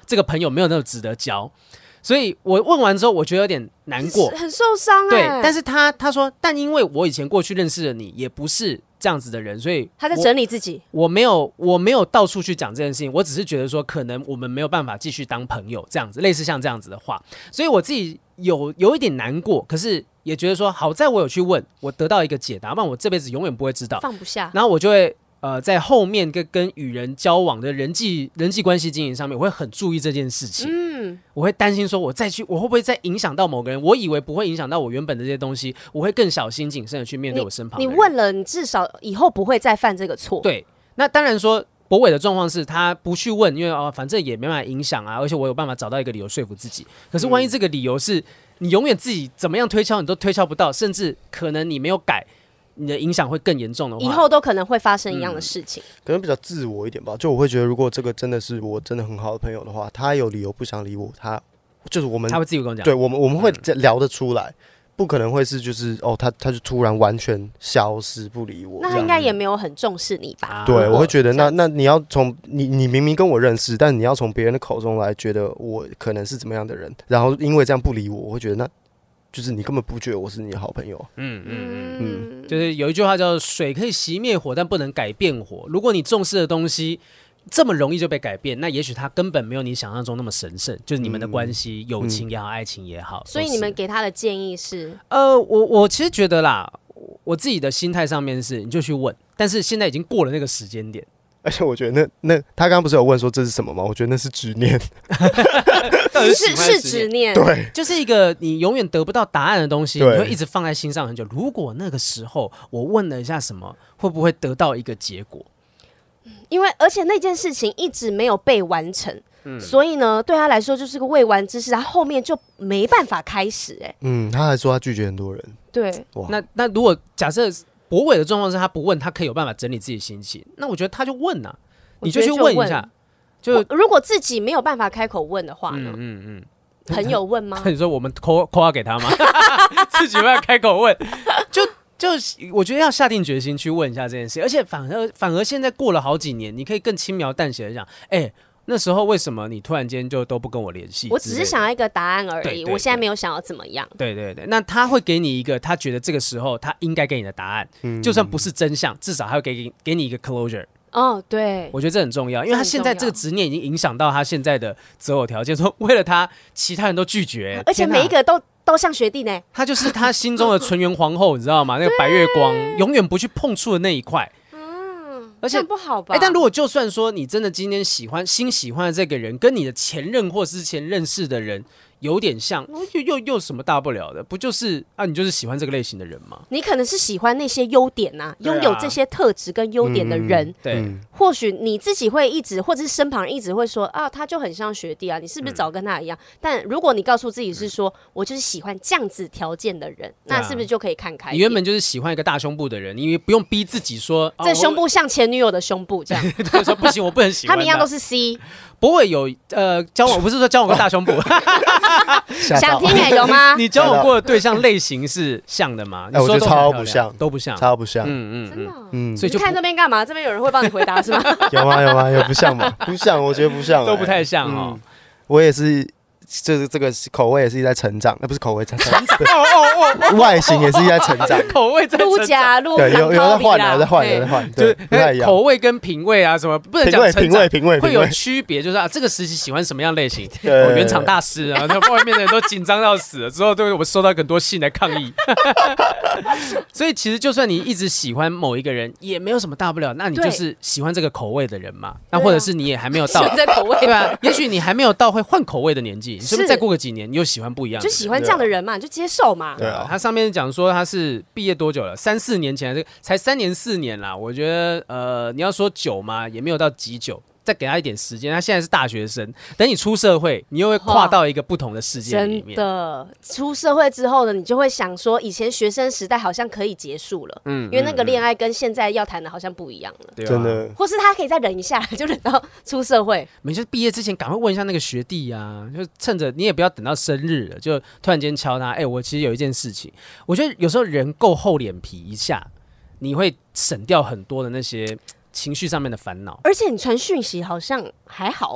这个朋友没有那么值得交。所以我问完之后，我觉得有点难过， 很受伤哎、 对，但是他他说，但因为我以前过去认识的你，也不是这样子的人，所以他在整理自己。 我没有我没有到处去讲这件事情，我只是觉得说，可能我们没有办法继续当朋友，这样子，类似像这样子的话，所以我自己有有一点难过，可是也觉得说，好在我有去问，我得到一个解答，不然我这辈子永远不会知道， 放不下， 然后我就会。呃，在后面跟跟与人交往的人际人际关系经营上面，我会很注意这件事情。嗯，我会担心说，我再去，我会不会再影响到某个人？我以为不会影响到我原本的这些东西，我会更小心谨慎的去面对我身旁的人。 你问了，你至少以后不会再犯这个错。 对，那当然说，博伟的状况是他不去问，因为哦，反正也没办法影响啊，而且我有办法找到一个理由说服自己。可是万一这个理由是你永远自己怎么样推敲，你都推敲不到，甚至可能你没有改。你的影响会更严重的话， 以后都可能会发生一样的事情、 嗯，可能比较自我一点吧。就我会觉得，如果这个真的是我真的很好的朋友的话，他有理由不想理我，他就是我们他会自己跟我讲， 对我们我们会聊得出来，不可能会是就是哦，他他就突然完全消失不理我。 那他应该也没有很重视你吧？ 对，我会觉得那那你要从你你明明跟我认识，但你要从别人的口中来觉得我可能是怎么样的人，然后因为这样不理我，我会觉得那。就是你根本不觉得我是你的好朋友， 嗯嗯嗯嗯，就是有一句话叫“水可以熄灭火，但不能改变火”。如果你重视的东西这么容易就被改变，那也许它根本没有你想象中那么神圣。就是你们的关系，友、嗯、情也好，爱情也好。 所以你们给他的建议是？ 呃，我我其实觉得啦，我自己的心态上面是，你就去问，但是现在已经过了那个时间点。 而且我觉得那那他刚刚不是有问说这是什么吗？我觉得那是执念， 是是执念， 对， 就是一个你永远得不到答案的东西，你会一直放在心上很久。如果那个时候我问了一下什么，会不会得到一个结果？ 因为而且那件事情一直没有被完成，嗯、所以呢，对他来说就是个未完之事，他后面就没办法开始、欸。哎， 嗯，他还说他拒绝很多人， 对， 那那如果假设。博伟的状况是他不问，他可以有办法整理自己心情。那我觉得他就问啊，你就去问一下。 就如果自己没有办法开口问的话呢？嗯嗯嗯，朋友问吗？ 你说我们扣扣号给他吗？自己没办法开口问，就就我觉得要下定决心去问一下这件事。而且反而反而现在过了好几年，你可以更轻描淡写的讲，哎、欸。那时候为什么你突然间就都不跟我联系？ 我只是想要一个答案而已， 对对对， 我现在没有想要怎么样。 对对对，那他会给你一个他觉得这个时候他应该给你的答案，嗯、就算不是真相，至少他会给给你一个 closure。 哦，对， 我觉得这很重要，因为他现在这个执念已经影响到他现在的择偶条件，说为了他，其他人都拒绝， 而且每一个都都像学弟呢。 他就是他心中的纯元皇后，你知道吗？那个白月光永远不去碰触的那一块。而且不好吧？ 哎、欸，但如果就算说你真的今天喜欢新喜欢的这个人，跟你的前任或之前认识的人有点像，又又又什么大不了的？不就是啊？你就是喜欢这个类型的人吗？ 你可能是喜欢那些优点呐、啊，拥、啊、有这些特质跟优点的人。 嗯、对， 或许你自己会一直，或者是身旁人一直会说啊，他就很像学弟啊，你是不是早跟他一样？嗯、但如果你告诉自己是说，我就是喜欢这样子条件的人，那是不是就可以看开？ 你原本就是喜欢一个大胸部的人，你不用逼自己说， 这胸部像前女友的胸部这样。 对，说不行，我不能喜欢。 他们一样都是 C。 不会有呃交往，不是说交往过大胸部， 想听也有吗？ 你交往过的对象类型是像的吗？ 哎，我觉得超不像， 都不像， 超不像。 嗯嗯嗯嗯， 所以就看这边干嘛？这边有人会帮你回答是吗？ 有吗？有吗？有不像吗？不像，我觉得不像， 都不太像哦。 我也是。这这个口味也是一直在成长，那、呃、不是口味在成长， 哦哦哦， 外形也是一直在成长， 口味在成长， 陆家陆对，有有在换，有在换，有在换，对，不太一样。 口味跟品味啊，什么不能讲成长， 品味品味会有区别，就是啊，这个时期喜欢什么样类型？我原厂大师啊，那外面的人都紧张到死了，之后都我收到很多信来抗议。所以其实就算你一直喜欢某一个人，也没有什么大不了，那你就是喜欢这个口味的人嘛。那或者是你也还没有到这口味， 对啊，也许你还没有到会换口味的年纪，你是不是再过个几年？你又喜欢不一样的， 就喜欢这样的人嘛，你就接受嘛。 对啊，他上面讲说他是毕业多久了？三四年前，才三年四年啦。我觉得呃，你要说久嘛，也没有到极久。再给他一点时间，他现在是大学生，等你出社会，你又会跨到一个不同的世界里面。 真的，出社会之后呢，你就会想说，以前学生时代好像可以结束了，嗯，因为那个恋爱跟现在要谈的好像不一样了， 对、啊， 真的。 或是他可以再忍一下，就忍到出社会。 没事，毕业之前赶快问一下那个学弟啊，就趁着你也不要等到生日了，就突然间敲他，哎、欸，我其实有一件事情，我觉得有时候人够厚脸皮一下，你会省掉很多的那些情绪上面的烦恼。 而且你传讯息好像还好哎、欸。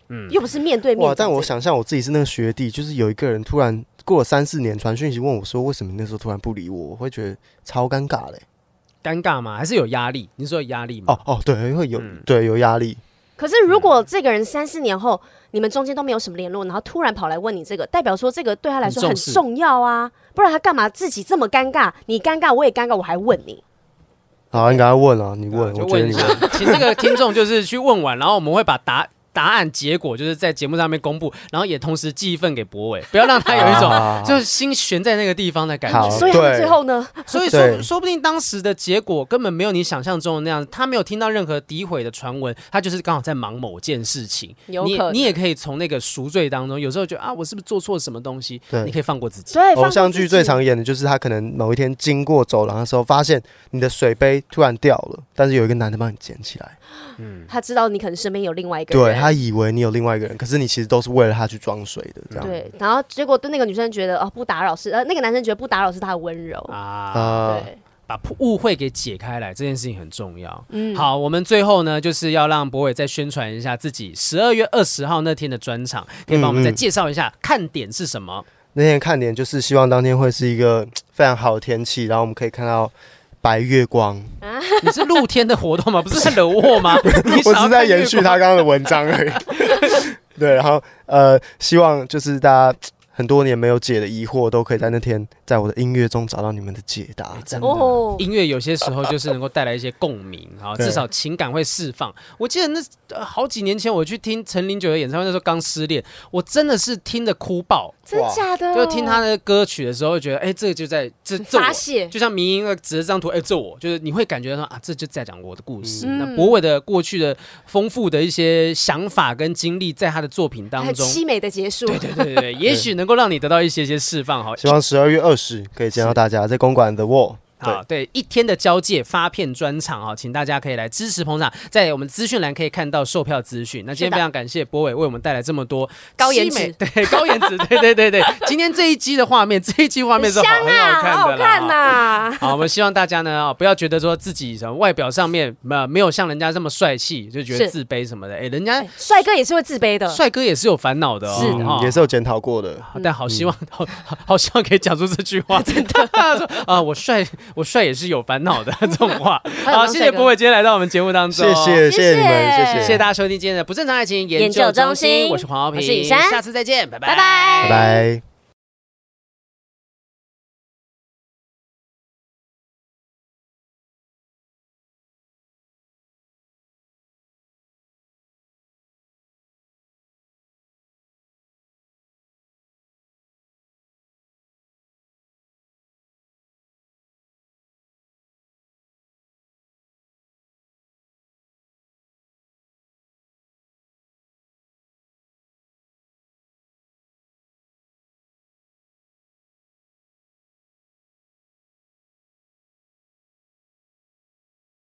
嗯，又不是面对面。 哇！但我想象我自己是那个学弟，就是有一个人突然过了三四年传讯息问我说，为什么那时候突然不理我？我会觉得超尴尬嘞。 尴尬吗？还是有压力？你说有压力吗？ 哦哦，对，会有、嗯、对有压力。 可是如果这个人三四年后你们中间都没有什么联络，然后突然跑来问你这个，代表说这个对他来说很重要啊，不然他干嘛自己这么尴尬？你尴尬我也尴尬，我还问你。 好，你赶快问啊，你问， 就问一下，请这个听众就是去问完，然后我们会把答答案结果就是在节目上面公布，然后也同时寄一份给博伟，不要让他有一种就是心悬在那个地方的感觉。 所以他们最后呢？ 所以说说不定当时的结果根本没有你想象中的那样，他没有听到任何诋毁的传闻，他就是刚好在忙某件事情。 有可能你你也可以从那个赎罪当中，有时候觉得啊，我是不是做错了什么东西？你可以放过自己。 对， 偶像剧最常演的就是他可能某一天经过走廊的时候，发现你的水杯突然掉了，但是有一个男的帮你捡起来。 嗯，他知道你可能身边有另外一个人， 对，他以为你有另外一个人，可是你其实都是为了他去装水的，这样。 对，然后结果对那个女生觉得哦不打扰是，呃那个男生觉得不打扰是他的温柔啊，对，把误会给解开来，这件事情很重要。嗯，好，我们最后呢就是要让博伟再宣传一下自己十二月二十号那天的专场，可以帮我们再介绍一下、嗯嗯、看点是什么？ 那天看点就是希望当天会是一个非常好的天气，然后我们可以看到白月光。 你是露天的活动吗？不是在惹祸吗？ 我是在延续他刚刚的文章而已。对，然后呃，希望就是大家很多年没有解的疑惑，都可以在那天在我的音乐中找到你们的解答。 真的，哦、音乐有些时候就是能够带来一些共鸣，啊，至少情感会释放。我记得那、呃、好几年前我去听陈零九的演唱会，那时候刚失恋，我真的是听得哭爆。 真假的？ 就听他的歌曲的时候，觉得哎、欸，这个就在这发泄， 就像迷因指着这张图，哎、欸，这我就是你会感觉到啊，这就在讲我的故事。嗯、那博伟的过去的丰富的一些想法跟经历，在他的作品当中， 很凄美的结束。 对对对对，也许能够让你得到一些些释放。好， 希望十二月二十可以见到大家在公馆的 Wall。 好，对，一天的交界发片专场啊，请大家可以来支持捧场，在我们资讯栏可以看到售票资讯。那今天非常感谢博伟为我们带来这么多高颜值， 对高颜值，对对对对。今天这一集的画面，这一集画面是好很好看的啦， 好看呐。 好，我们希望大家呢，不要觉得说自己什么外表上面没有像人家这么帅气，就觉得自卑什么的。哎，人家帅哥也是会自卑的， 帅哥也是有烦恼的哦， 是的， 也是有检讨过的。 但好希望，好好希望可以讲出这句话，真的啊，我帅，我帅也是有烦恼的这种话。好，谢谢博伟今天来到我们节目当中， 谢谢谢谢你们，谢谢谢谢大家收听今天的不正常爱情研究中心，我是黄豪平， 我是雨珊， 下次再见，拜拜拜拜拜拜。